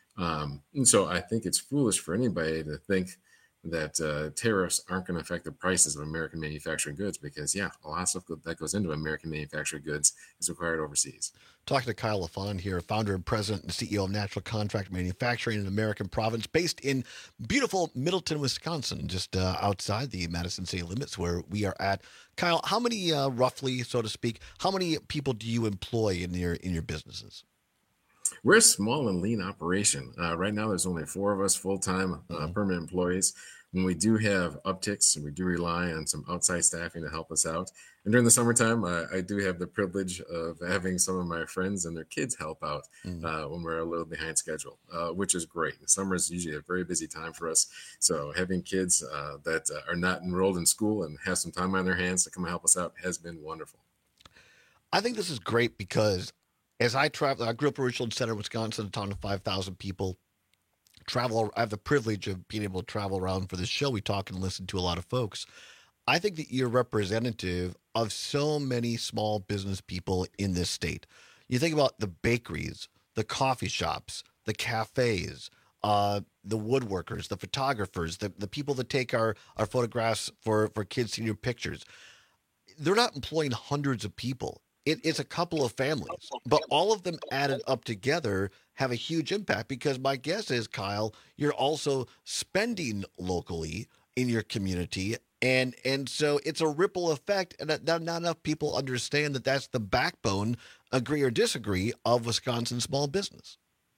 Um, and so I think it's foolish for anybody to think that uh, tariffs aren't going to affect the prices of American manufactured goods because, yeah, a lot of stuff that goes into American manufactured goods is acquired overseas. Talking to Kyle LaFond here, founder and president and C E O of Natural Contract Manufacturing in American Province, based in beautiful Middleton, Wisconsin, just uh, outside the Madison city limits where we are at. Kyle, how many, uh, roughly, so to speak, how many people do you employ in your in your businesses? we're a small and lean operation. Uh, right now, there's only four of us full-time uh, Mm-hmm. permanent employees. When we do have upticks, we do rely on some outside staffing to help us out. And during the summertime, I, I do have the privilege of having some of my friends and their kids help out Mm-hmm. uh, when we're a little behind schedule, uh, which is great. Summer is usually a very busy time for us. So having kids uh, that uh, are not enrolled in school and have some time on their hands to come and help us out has been wonderful. I think this is great because as I travel, I grew up in Richland Center, Wisconsin, a town of five thousand people. Travel, I have the privilege of being able to travel around for this show. We talk and listen to a lot of folks. I think that you're representative of so many small business people in this state. You think about the bakeries, the coffee shops, the cafes, uh, the woodworkers, the photographers, the, the people that take our, our photographs for, for kids' senior pictures. They're not employing hundreds of people. It, it's a couple of families, but all of them added up together have a huge impact because my guess is, Kyle, you're also spending locally in your community. And and so it's a ripple effect, and not, not enough people understand that that's the backbone, agree or disagree, of Wisconsin small business.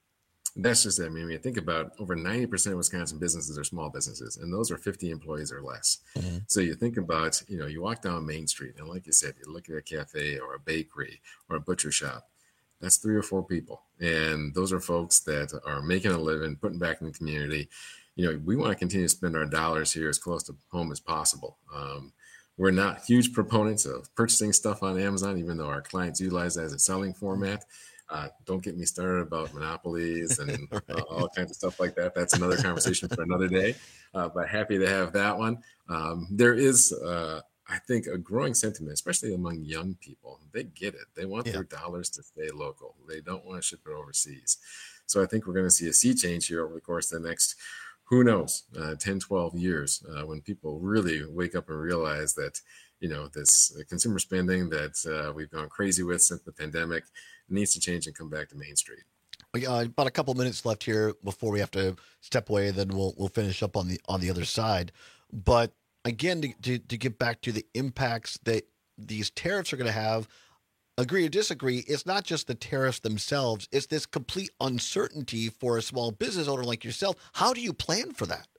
That's just it. I mean, when you think about over ninety percent of Wisconsin businesses are small businesses, and those are fifty employees or less. Mm-hmm. So you think about, you know, you walk down Main Street, and like you said, you look at a cafe or a bakery or a butcher shop, that's three or four people. And those are folks that are making a living, putting back in the community. You know, we want to continue to spend our dollars here as close to home as possible. Um, we're not huge proponents of purchasing stuff on Amazon, even though our clients utilize that as a selling format. Uh, don't get me started about monopolies and right. uh, all kinds of stuff like that. That's another conversation for another day, uh, but happy to have that one. Um, there is, uh, I think, a growing sentiment, especially among young people. They get it. They want yeah. their dollars to stay local. They don't want to ship it overseas. So I think we're going to see a sea change here over the course of the next, who knows, uh, ten, twelve years, uh, when people really wake up and realize that, you know, this consumer spending that uh, we've gone crazy with since the pandemic needs to change and come back to Main Street. Uh, about a couple minutes left here before we have to step away. Then we'll we'll finish up on the on the other side. But again, to to, to get back to the impacts that these tariffs are going to have, agree or disagree, it's not just the tariffs themselves. It's this complete uncertainty for a small business owner like yourself. How do you plan for that?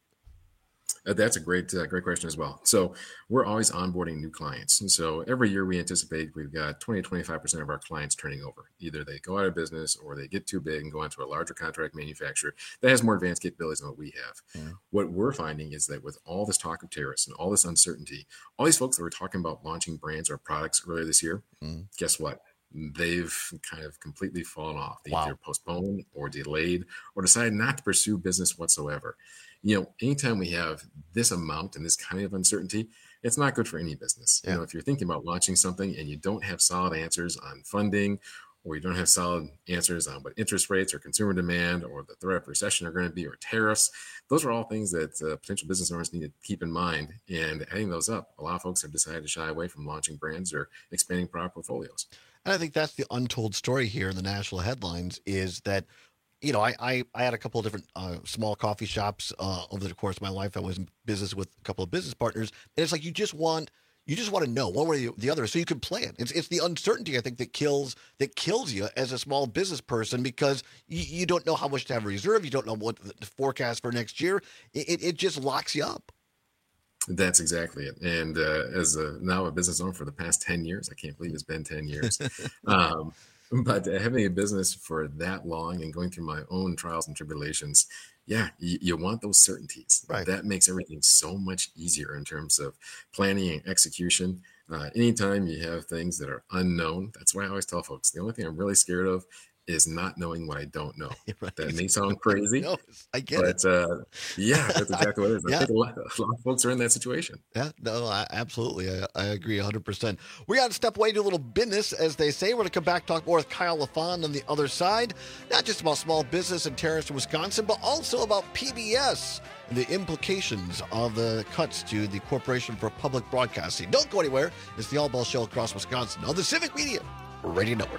Uh, that's a great, uh, great question as well. So we're always onboarding new clients. And so every year we anticipate we've got twenty to twenty-five percent of our clients turning over. Either they go out of business or they get too big and go into a larger contract manufacturer that has more advanced capabilities than what we have. Yeah. What we're finding is that with all this talk of tariffs and all this uncertainty, all these folks that were talking about launching brands or products earlier this year, mm. guess what? They've kind of completely fallen off. They wow. either postponed or delayed or decided not to pursue business whatsoever. You know, anytime we have this amount and this kind of uncertainty, it's not good for any business. Yeah. You know, if you're thinking about launching something and you don't have solid answers on funding, or you don't have solid answers on what interest rates or consumer demand or the threat of recession are going to be, or tariffs, those are all things that uh, potential business owners need to keep in mind. And adding those up, a lot of folks have decided to shy away from launching brands or expanding product portfolios. And I think that's the untold story here in the national headlines is that, you know, I, I, I had a couple of different uh, small coffee shops uh, over the course of my life. I was in business with a couple of business partners. And it's like you just want you just want to know one way or the other so you can plan. It's it's the uncertainty, I think, that kills that kills you as a small business person because you, you don't know how much to have in reserve. You don't know what the forecast for next year. It, it just locks you up. That's exactly it. And uh, as a, now a business owner for the past ten years, I can't believe it's been ten years. um, but uh, having a business for that long and going through my own trials and tribulations, yeah, you, you want those certainties. Right. That makes everything so much easier in terms of planning and execution. Uh, anytime you have things that are unknown, that's why I always tell folks, the only thing I'm really scared of is not knowing what I don't know. Right. That may sound crazy. No, I get but, it. But uh, yeah, that's exactly what it is. I yeah. think a lot, a lot of folks are in that situation. Yeah, no, I, absolutely. I, I agree one hundred percent. We got to step away, do a little business, as they say. We're going to come back, talk more with Kyle LaFond on the other side. Not just about small business and tariffs in Wisconsin, but also about P B S and the implications of the cuts to the Corporation for Public Broadcasting. Don't go anywhere. It's the All Ball Show across Wisconsin on the Civic Media Radio Network.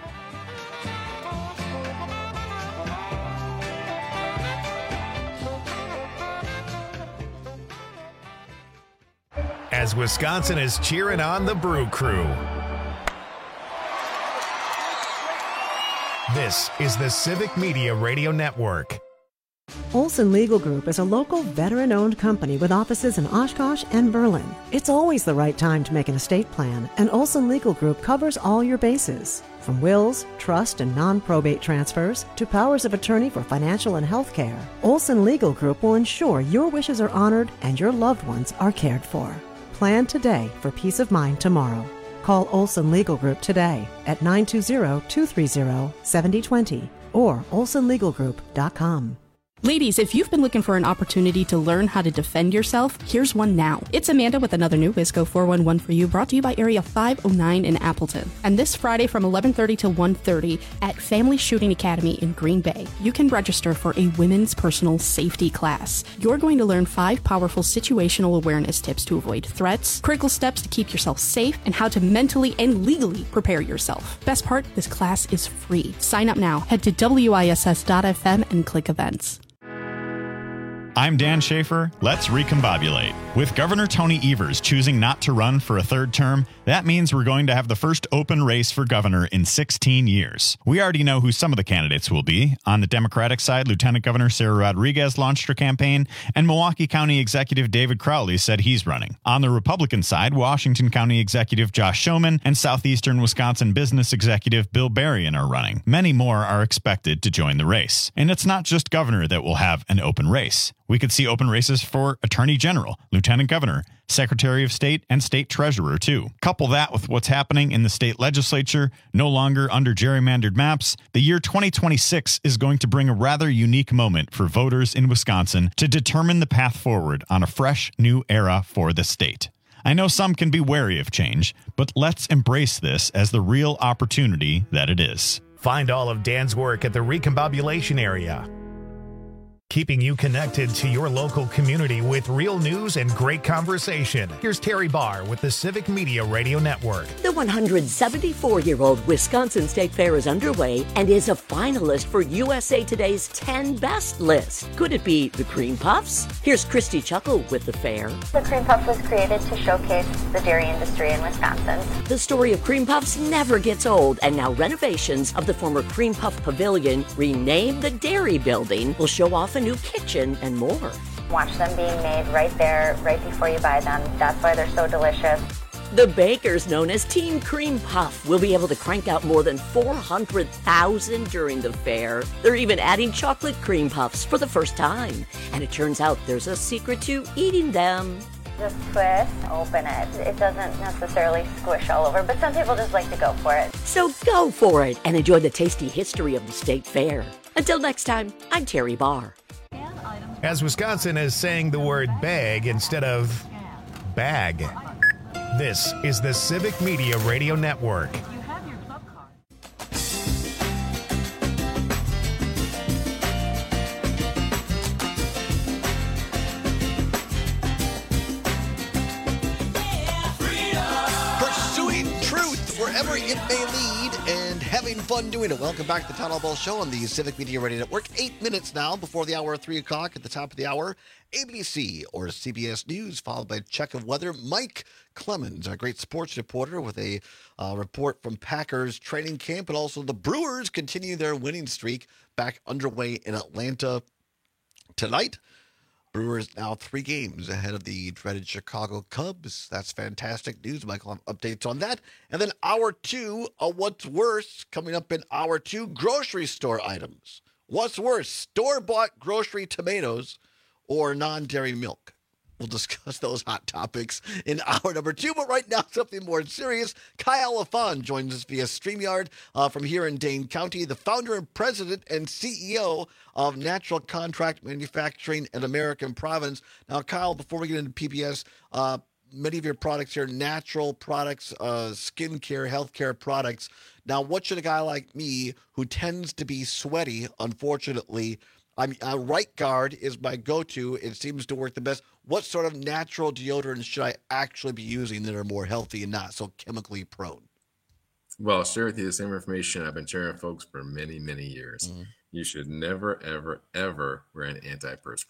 As Wisconsin is cheering on the Brew Crew. This is the Civic Media Radio Network. Olson Legal Group is a local veteran-owned company with offices in Oshkosh and Berlin. It's always the right time to make an estate plan, and Olson Legal Group covers all your bases. From wills, trust, and non-probate transfers to powers of attorney for financial and health care, Olson Legal Group will ensure your wishes are honored and your loved ones are cared for. Plan today for peace of mind tomorrow. Call Olson Legal Group today at nine two zero, two three zero, seven zero two zero or olson legal group dot com. Ladies, if you've been looking for an opportunity to learn how to defend yourself, here's one now. It's Amanda with another new Wisco four one one for you, brought to you by Area five oh nine in Appleton. And this Friday from eleven thirty to one thirty at Family Shooting Academy in Green Bay, you can register for a women's personal safety class. You're going to learn five powerful situational awareness tips to avoid threats, critical steps to keep yourself safe, and how to mentally and legally prepare yourself. Best part, this class is free. Sign up now. Head to W I S S dot F M and click events. I'm Dan Schaefer. Let's recombobulate. With Governor Tony Evers choosing not to run for a third term, that means we're going to have the first open race for governor in sixteen years. We already know who some of the candidates will be. On the Democratic side, Lieutenant Governor Sarah Rodriguez launched her campaign, and Milwaukee County Executive David Crowley said he's running. On the Republican side, Washington County Executive Josh Schoeman and Southeastern Wisconsin Business Executive Bill Berrien are running. Many more are expected to join the race. And it's not just governor that will have an open race. We could see open races for Attorney General, Lieutenant Governor, Secretary of State, and State Treasurer, too. Couple that with what's happening in the state legislature, no longer under gerrymandered maps, the year twenty twenty-six is going to bring a rather unique moment for voters in Wisconsin to determine the path forward on a fresh, new era for the state. I know some can be wary of change, but let's embrace this as the real opportunity that it is. Find all of Dan's work at the Recombobulation Area, keeping you connected to your local community with real news and great conversation. Here's Terry Barr with the Civic Media Radio Network. The one hundred seventy-four-year-old Wisconsin State Fair is underway and is a finalist for U S A Today's ten Best list. Could it be the Cream Puffs? Here's Christy Chuckle with the fair. The Cream Puff was created to showcase the dairy industry in Wisconsin. The story of Cream Puffs never gets old, and now renovations of the former Cream Puff Pavilion, renamed the Dairy Building, will show off a new kitchen and more. Watch them being made right there, right before you buy them. That's why they're so delicious. The bakers, known as Team Cream Puff, will be able to crank out more than four hundred thousand during the fair. They're even adding chocolate cream puffs for the first time. And it turns out there's a secret to eating them. Just twist, open it. It doesn't necessarily squish all over, but some people just like to go for it. So go for it and enjoy the tasty history of the state fair. Until next time, I'm Terry Barr. As Wisconsin is saying the word bag instead of bag. This is the Civic Media Radio Network. Pursuing truth wherever it may lead and having fun doing it. Welcome back to the Town Hall Ball Show on the Civic Media Radio Network. Eight minutes now before the hour of three o'clock. At the top of the hour, A B C or C B S News, followed by check of weather. Mike Clemens, our great sports reporter, with a uh, report from Packers training camp, and also the Brewers continue their winning streak back underway in Atlanta tonight. Brewers now three games ahead of the dreaded Chicago Cubs. That's fantastic news. Michael will have updates on that. And then hour two of What's Worse coming up in hour two, grocery store items. What's worse, store-bought grocery tomatoes or non-dairy milk? We'll discuss those hot topics in hour number two. But right now, something more serious. Kyle LaFon joins us via StreamYard uh, from here in Dane County, the founder and president and C E O of Natural Contract Manufacturing and American Providence. Now, Kyle, before we get into P B S, uh, many of your products here, natural products, uh, skincare, healthcare products. Now, what should a guy like me, who tends to be sweaty, unfortunately, I mean, uh, Right Guard is my go-to. It seems to work the best. What sort of natural deodorants should I actually be using that are more healthy and not so chemically prone? Well, I'll share with you the same information I've been sharing with folks for many, many years. Mm. You should never, ever, ever wear an antiperspirant.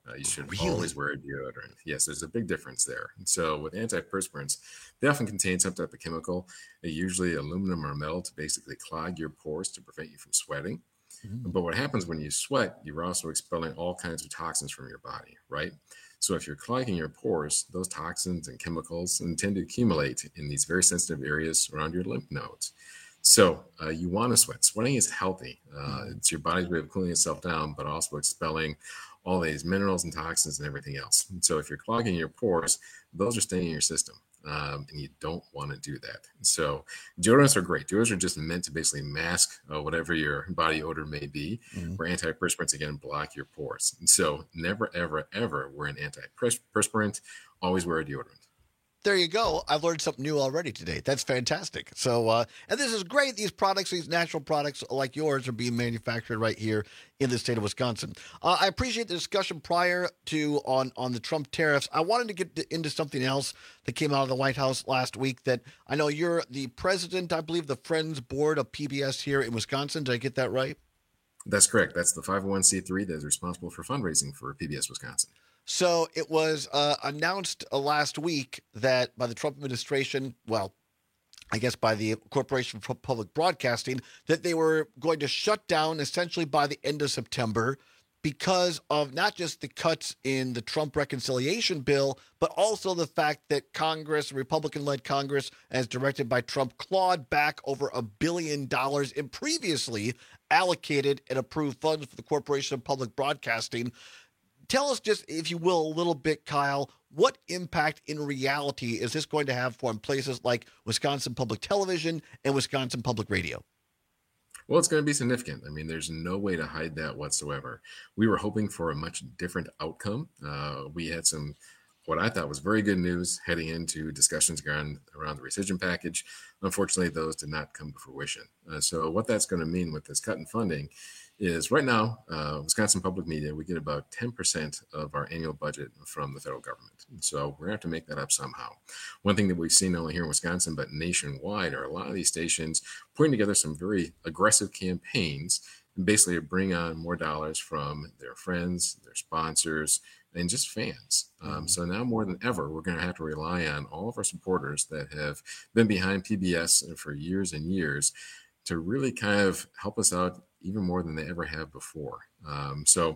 Uh, you should Really? always wear a deodorant. Yes, there's a big difference there. And so with antiperspirants, they often contain some type of chemical, uh, usually aluminum or metal, to basically clog your pores to prevent you from sweating. Mm. But what happens when you sweat, you're also expelling all kinds of toxins from your body, right? So if you're clogging your pores, those toxins and chemicals tend to accumulate in these very sensitive areas around your lymph nodes. So uh, you want to sweat. Sweating is healthy. Uh, it's your body's way of cooling itself down, but also expelling all these minerals and toxins and everything else. And so if you're clogging your pores, those are staying in your system. Um, and you don't want to do that. So deodorants are great. Deodorants are just meant to basically mask uh, whatever your body odor may be, Mhm. where antiperspirants, again, block your pores. And so never, ever, ever wear an antiperspirant. Always wear a deodorant. There you go. I've learned something new already today. That's fantastic. So, uh, and this is great. These products, these natural products like yours, are being manufactured right here in the state of Wisconsin. Uh, I appreciate the discussion prior to on on the Trump tariffs. I wanted to get into something else that came out of the White House last week. That I know you're the president, I believe, the Friends Board of P B S here in Wisconsin. Did I get that right? That's correct. That's the five oh one c three that is responsible for fundraising for P B S Wisconsin. So it was uh, announced uh, last week that by the Trump administration, well, I guess by the Corporation for Public Broadcasting, that they were going to shut down essentially by the end of September because of not just the cuts in the Trump reconciliation bill, but also the fact that Congress, Republican-led Congress, as directed by Trump, clawed back over a billion dollars in previously allocated and approved funds for the Corporation of Public Broadcasting. Tell us just, if you will, a little bit, Kyle, what impact in reality is this going to have for places like Wisconsin Public Television and Wisconsin Public Radio? Well, it's going to be significant. I mean, there's no way to hide that whatsoever. We were hoping for a much different outcome. Uh, we had some, what I thought was very good news heading into discussions around, around the rescission package. Unfortunately, those did not come to fruition. Uh, so what that's going to mean with this cut in funding is right now, uh, Wisconsin Public Media, we get about ten percent of our annual budget from the federal government. And so we're going to have to make that up somehow. One thing that we've seen not only here in Wisconsin, but nationwide, are a lot of these stations putting together some very aggressive campaigns and basically bring on more dollars from their friends, their sponsors, and just fans. Um, so now more than ever, we're going to have to rely on all of our supporters that have been behind P B S for years and years to really kind of help us out even more than they ever have before. Um, so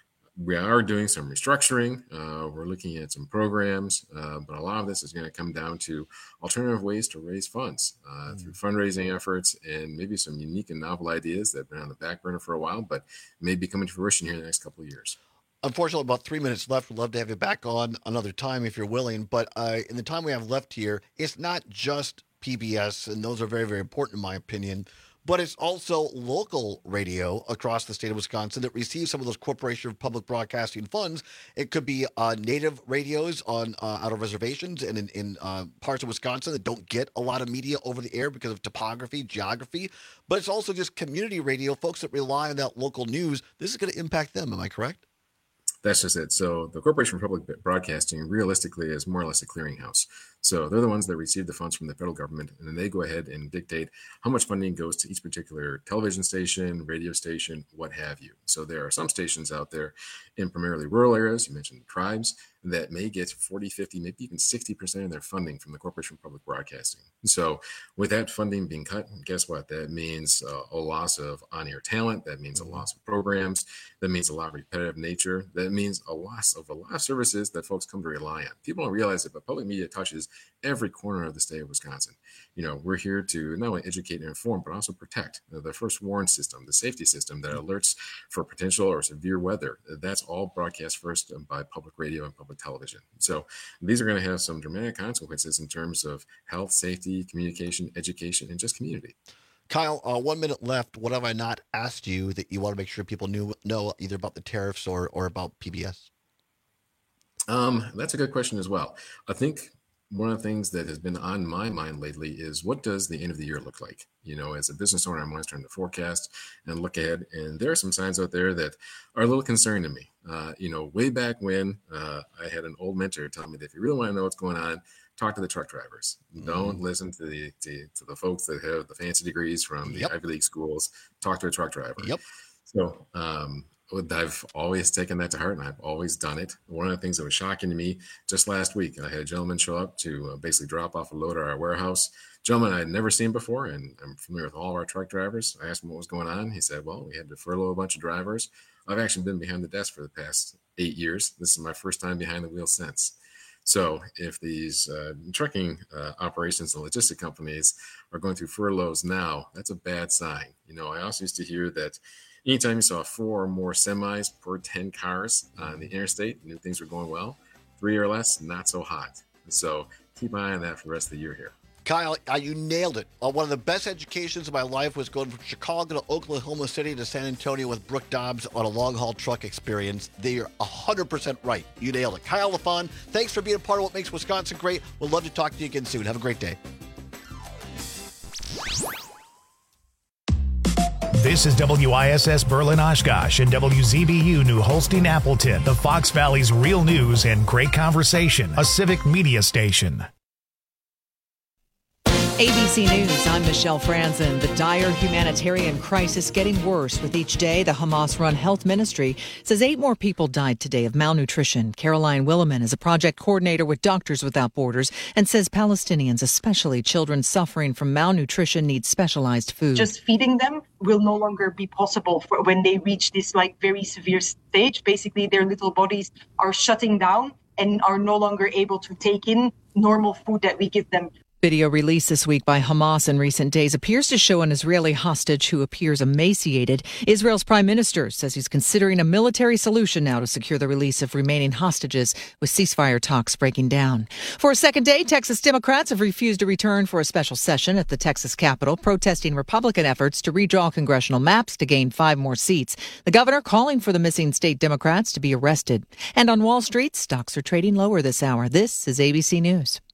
we are doing some restructuring. Uh, we're looking at some programs, uh, but a lot of this is going to come down to alternative ways to raise funds uh, mm-hmm. through fundraising efforts and maybe some unique and novel ideas that have been on the back burner for a while, but may be coming to fruition here in the next couple of years. Unfortunately, about three minutes left. We'd love to have you back on another time if you're willing. But uh, in the time we have left here, it's not just P B S, and those are very, very important in my opinion, but it's also local radio across the state of Wisconsin that receives some of those Corporation of Public Broadcasting funds. It could be uh, native radios on uh, out of reservations and in, in uh, parts of Wisconsin that don't get a lot of media over the air because of topography, geography. But it's also just community radio, folks that rely on that local news. This is going to impact them. Am I correct? That's just it. So the Corporation for Public Broadcasting realistically is more or less a clearinghouse. So they're the ones that receive the funds from the federal government, and then they go ahead and dictate how much funding goes to each particular television station, radio station, what have you. So there are some stations out there in primarily rural areas, you mentioned the tribes, that may get forty, fifty, maybe even sixty percent of their funding from the Corporation for Public Broadcasting. So with that funding being cut, guess what? That means uh, a loss of on-air talent. That means a loss of programs. That means a lot of repetitive nature. That means a loss of a lot of services that folks come to rely on. People don't realize it, but public media touches every corner of the state of Wisconsin. You know, we're here to not only educate and inform, but also protect. You know, the first warn system, the safety system that alerts for potential or severe weather. That's all broadcast first by public radio and public television. So these are going to have some dramatic consequences in terms of health, safety, communication, education, and just community. Kyle, uh, one minute left. What have I not asked you that you want to make sure people knew, know either about the tariffs or, or about P B S? Um, that's a good question as well. I think one of the things that has been on my mind lately is what does the end of the year look like? You know, as a business owner, I'm always trying to forecast and look ahead. And there are some signs out there that are a little concerning to me. Uh, you know, way back when uh, I had an old mentor tell me that if you really want to know what's going on, talk to the truck drivers. Mm-hmm. Don't listen to the to, to the folks that have the fancy degrees from the yep. Ivy League schools. Talk to a truck driver. Yep. So um, I've always taken that to heart, and I've always done it. One of the things that was shocking to me just last week, I had a gentleman show up to uh, basically drop off a load at our warehouse. Gentleman I had never seen before, and I'm familiar with all of our truck drivers. I asked him what was going on. He said, well, we had to furlough a bunch of drivers. I've actually been behind the desk for the past eight years. This is my first time behind the wheel since. So if these uh, trucking uh, operations and logistic companies are going through furloughs now, that's a bad sign. You know, I also used to hear that anytime you saw four or more semis per ten cars on the interstate, you knew things were going well. Three or less, not so hot. So keep an eye on that for the rest of the year here. Kyle, uh, you nailed it. Uh, one of the best educations of my life was going from Chicago to Oklahoma City to San Antonio with Brooke Dobbs on a long-haul truck experience. They are one hundred percent right. You nailed it. Kyle LaFon, thanks for being a part of what makes Wisconsin great. We'd love to talk to you again soon. Have a great day. This is W I S S Berlin Oshkosh and W Z B U New Holstein Appleton, the Fox Valley's real news and great conversation, a civic media station. A B C News, I'm Michelle Franzen. The dire humanitarian crisis getting worse with each day. The Hamas-run health ministry says eight more people died today of malnutrition. Caroline Williman is a project coordinator with Doctors Without Borders and says Palestinians, especially children suffering from malnutrition, need specialized food. Just feeding them will no longer be possible for when they reach this like very severe stage. Basically, their little bodies are shutting down and are no longer able to take in normal food that we give them. Video released this week by Hamas in recent days appears to show an Israeli hostage who appears emaciated. Israel's prime minister says he's considering a military solution now to secure the release of remaining hostages, with ceasefire talks breaking down. For a second day, Texas Democrats have refused to return for a special session at the Texas Capitol, protesting Republican efforts to redraw congressional maps to gain five more seats. The governor calling for the missing state Democrats to be arrested. And on Wall Street, stocks are trading lower this hour. This is A B C News.